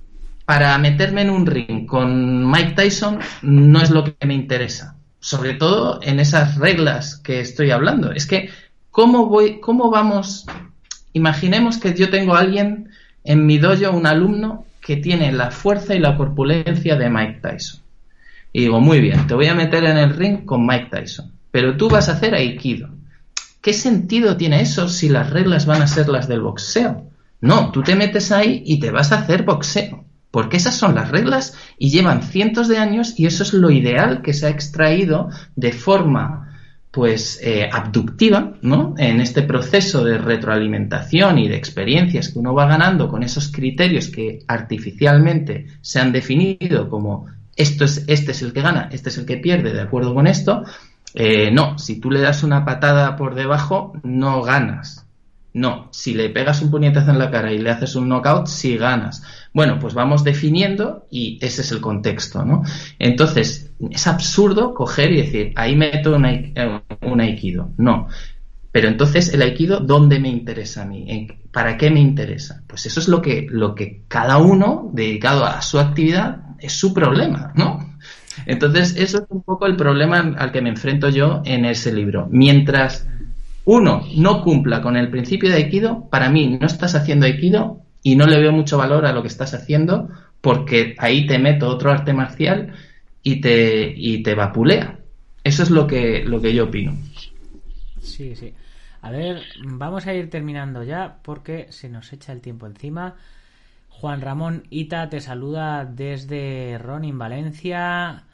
para meterme en un ring con Mike Tyson, no es lo que me interesa. Sobre todo en esas reglas que estoy hablando. Es que, ¿cómo voy, cómo vamos? Imaginemos que yo tengo a alguien en mi dojo, un alumno, que tiene la fuerza y la corpulencia de Mike Tyson. Y digo, muy bien, te voy a meter en el ring con Mike Tyson, pero tú vas a hacer Aikido. ¿Qué sentido tiene eso si las reglas van a ser las del boxeo? No, tú te metes ahí y te vas a hacer boxeo, porque esas son las reglas y llevan cientos de años y eso es lo ideal que se ha extraído de forma pues eh, abductiva, ¿no? En este proceso de retroalimentación y de experiencias que uno va ganando con esos criterios que artificialmente se han definido como esto es, este es el que gana, este es el que pierde, de acuerdo con esto, eh, no, si tú le das una patada por debajo, no ganas. No, si le pegas un puñetazo en la cara y le haces un knockout, sí ganas. Bueno, pues vamos definiendo y ese es el contexto, ¿no? Entonces, es absurdo coger y decir, ahí meto un, un aikido. No. Pero entonces, el aikido, ¿dónde me interesa a mí? ¿Para qué me interesa? Pues eso es lo que, lo que cada uno, dedicado a su actividad, es su problema, ¿no? Entonces, eso es un poco el problema al que me enfrento yo en ese libro. Mientras uno no cumpla con el principio de aikido, para mí no estás haciendo aikido y no le veo mucho valor a lo que estás haciendo, porque ahí te meto otro arte marcial y te y te vapulea. Eso es lo que lo que yo opino. Sí, sí. A ver, vamos a ir terminando ya porque se nos echa el tiempo encima. Juan Ramón Ita te saluda desde Ronin, Valencia.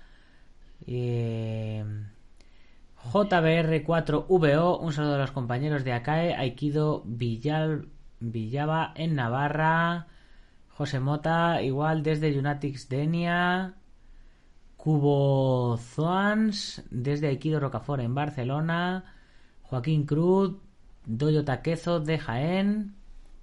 Eh... J B R cuatro V O, un saludo a los compañeros de Acae, Aikido Villal, Villaba en Navarra. José Mota, igual desde Unatix Denia. Cubo Zoans, desde Aikido Rocafort en Barcelona. Joaquín Cruz, Doyo Taquezo de Jaén.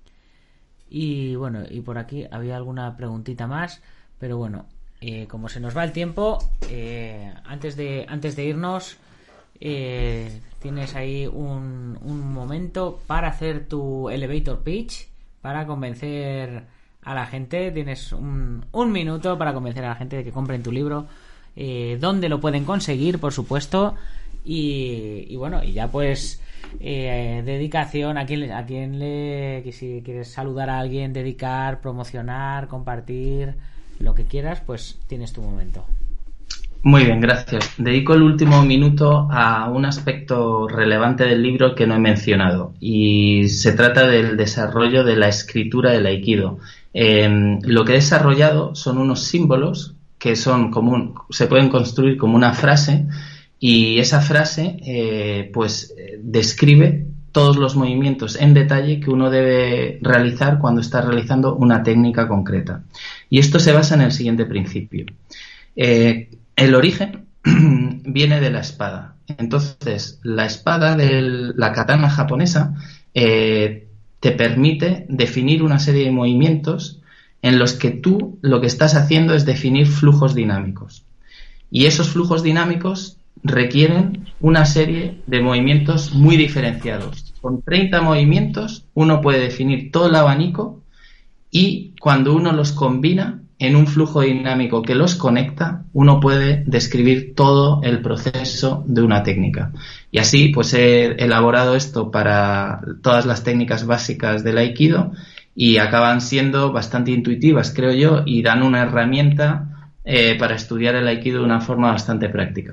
Y bueno, y por aquí había alguna preguntita más, pero bueno, eh, como se nos va el tiempo, eh, antes de antes de irnos, Eh, tienes ahí un, un momento para hacer tu elevator pitch, para convencer a la gente. Tienes un, un minuto para convencer a la gente de que compren tu libro, eh, dónde lo pueden conseguir, por supuesto, y, y bueno, y ya pues eh, dedicación, a quien, a quien le, que si quieres saludar a alguien, dedicar, promocionar, compartir, lo que quieras, pues tienes tu momento. Muy bien, gracias. Dedico el último minuto a un aspecto relevante del libro que no he mencionado y se trata del desarrollo de la escritura del aikido. Eh, lo que he desarrollado son unos símbolos que son como un, se pueden construir como una frase y esa frase eh, pues describe todos los movimientos en detalle que uno debe realizar cuando está realizando una técnica concreta. Y esto se basa en el siguiente principio. Eh, El origen viene de la espada. Entonces, la espada de la katana japonesa eh, te permite definir una serie de movimientos en los que tú lo que estás haciendo es definir flujos dinámicos. Y esos flujos dinámicos requieren una serie de movimientos muy diferenciados. Con treinta movimientos uno puede definir todo el abanico y cuando uno los combina en un flujo dinámico que los conecta, uno puede describir todo el proceso de una técnica. Y así, pues he elaborado esto para todas las técnicas básicas del Aikido y acaban siendo bastante intuitivas, creo yo, y dan una herramienta eh, para estudiar el Aikido de una forma bastante práctica.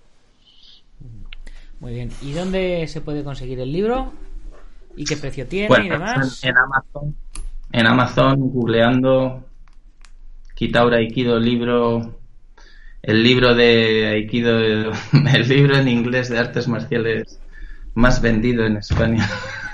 Muy bien. ¿Y dónde se puede conseguir el libro? ¿Y qué precio tiene bueno, y demás? En, en Amazon, en Amazon, googleando Kitaura Aikido, libro, el libro de Aikido, el libro en inglés de artes marciales más vendido en España.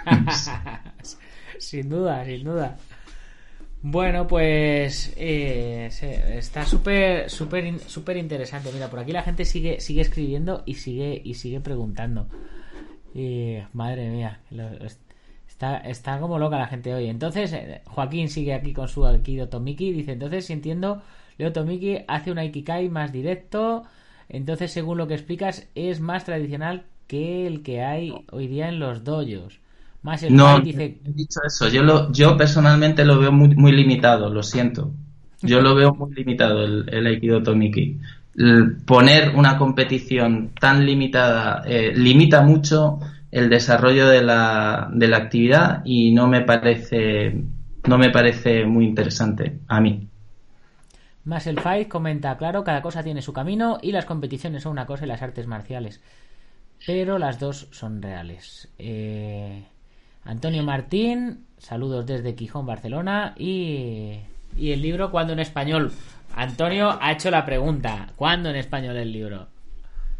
Sin duda, sin duda. Bueno, pues eh, está súper, súper, súper interesante. Mira, por aquí la gente sigue, sigue escribiendo y sigue y sigue preguntando. Y madre mía, lo, Está, está como loca la gente hoy. Entonces, eh, Joaquín sigue aquí con su Aikido Tomiki. Dice, entonces, si entiendo, Leo Tomiki hace un Aikikai más directo. Entonces, según lo que explicas, es más tradicional que el que hay hoy día en los dojos. Más el no, fight, dice... he dicho eso. Yo, lo, yo personalmente lo veo muy, muy limitado, lo siento. Yo lo veo muy limitado, el, el Aikido Tomiki. El poner una competición tan limitada eh, limita mucho el desarrollo de la, de la actividad y no me parece no me parece muy interesante a mí. Más el Fight comenta, claro, cada cosa tiene su camino y las competiciones son una cosa y las artes marciales, pero las dos son reales. eh, Antonio Martín, saludos desde Gijón, Barcelona. Y, y el libro, ¿cuándo en español? Antonio ha hecho la pregunta, ¿cuándo en español el libro?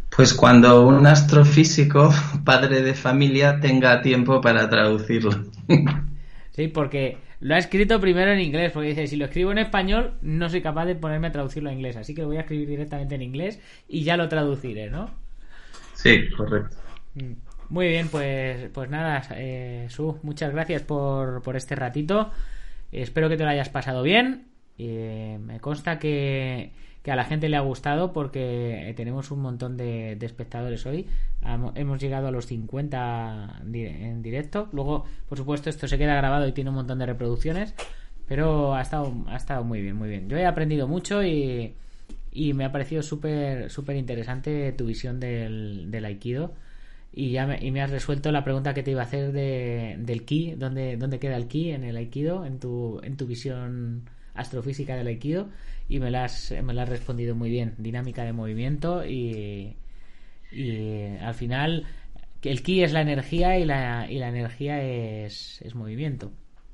Pues cuando un astrofísico, padre de familia, tenga tiempo para traducirlo. Sí, porque lo ha escrito primero en inglés, porque dice, si lo escribo en español, no soy capaz de ponerme a traducirlo a inglés, así que lo voy a escribir directamente en inglés y ya lo traduciré, ¿no? Sí, correcto. Muy bien, pues pues nada, eh, Su, muchas gracias por, por este ratito. Espero que te lo hayas pasado bien. Eh, me consta que, que a la gente le ha gustado porque tenemos un montón de, de espectadores hoy. Hemos llegado a los cincuenta en directo. Luego, por supuesto, esto se queda grabado y tiene un montón de reproducciones. Pero ha estado, ha estado muy bien, muy bien. Yo he aprendido mucho y, y me ha parecido súper súper interesante tu visión del, del Aikido. Y ya me, y me has resuelto la pregunta que te iba a hacer de, del ki. ¿Dónde, ¿Dónde queda el ki en el Aikido? En tu, en tu visión astrofísica del Aikido. Y me la has, me la has respondido muy bien. Dinámica de movimiento y, y al final el ki es la energía y la, y la energía es, es movimiento.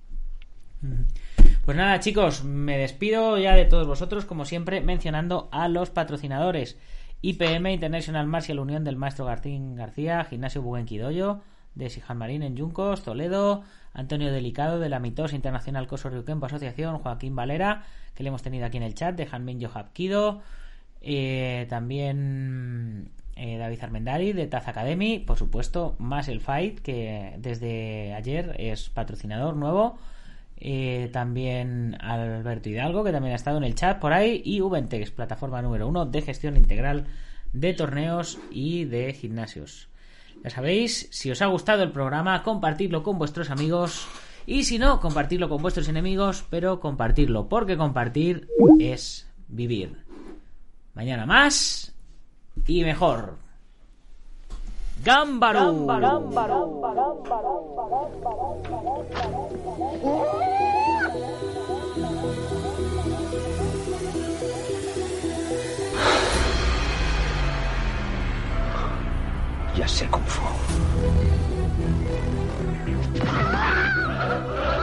Pues nada, chicos, me despido ya de todos vosotros, como siempre, mencionando a los patrocinadores. I P M International Martial Unión del maestro Garcín García, Gimnasio Buguen-Quidoyo de Sijan Marín en Yuncos, Toledo, Antonio Delicado de la Mitos Internacional Coso Ryukempo Asociación, Joaquín Valera, que le hemos tenido aquí en el chat, de Hanmin Yohab Kido, eh, también eh, David Armendari de Taz Academy, por supuesto, más el Fight, que desde ayer es patrocinador nuevo. Eh, también Alberto Hidalgo, que también ha estado en el chat por ahí, y Ubentex, plataforma número uno de gestión integral de torneos y de gimnasios. Ya sabéis, si os ha gustado el programa, compartidlo con vuestros amigos, y si no, compartidlo con vuestros enemigos, pero compartirlo, porque compartir es vivir. Mañana más y mejor. ¡Gámbaro! Ya sé Kung Fu.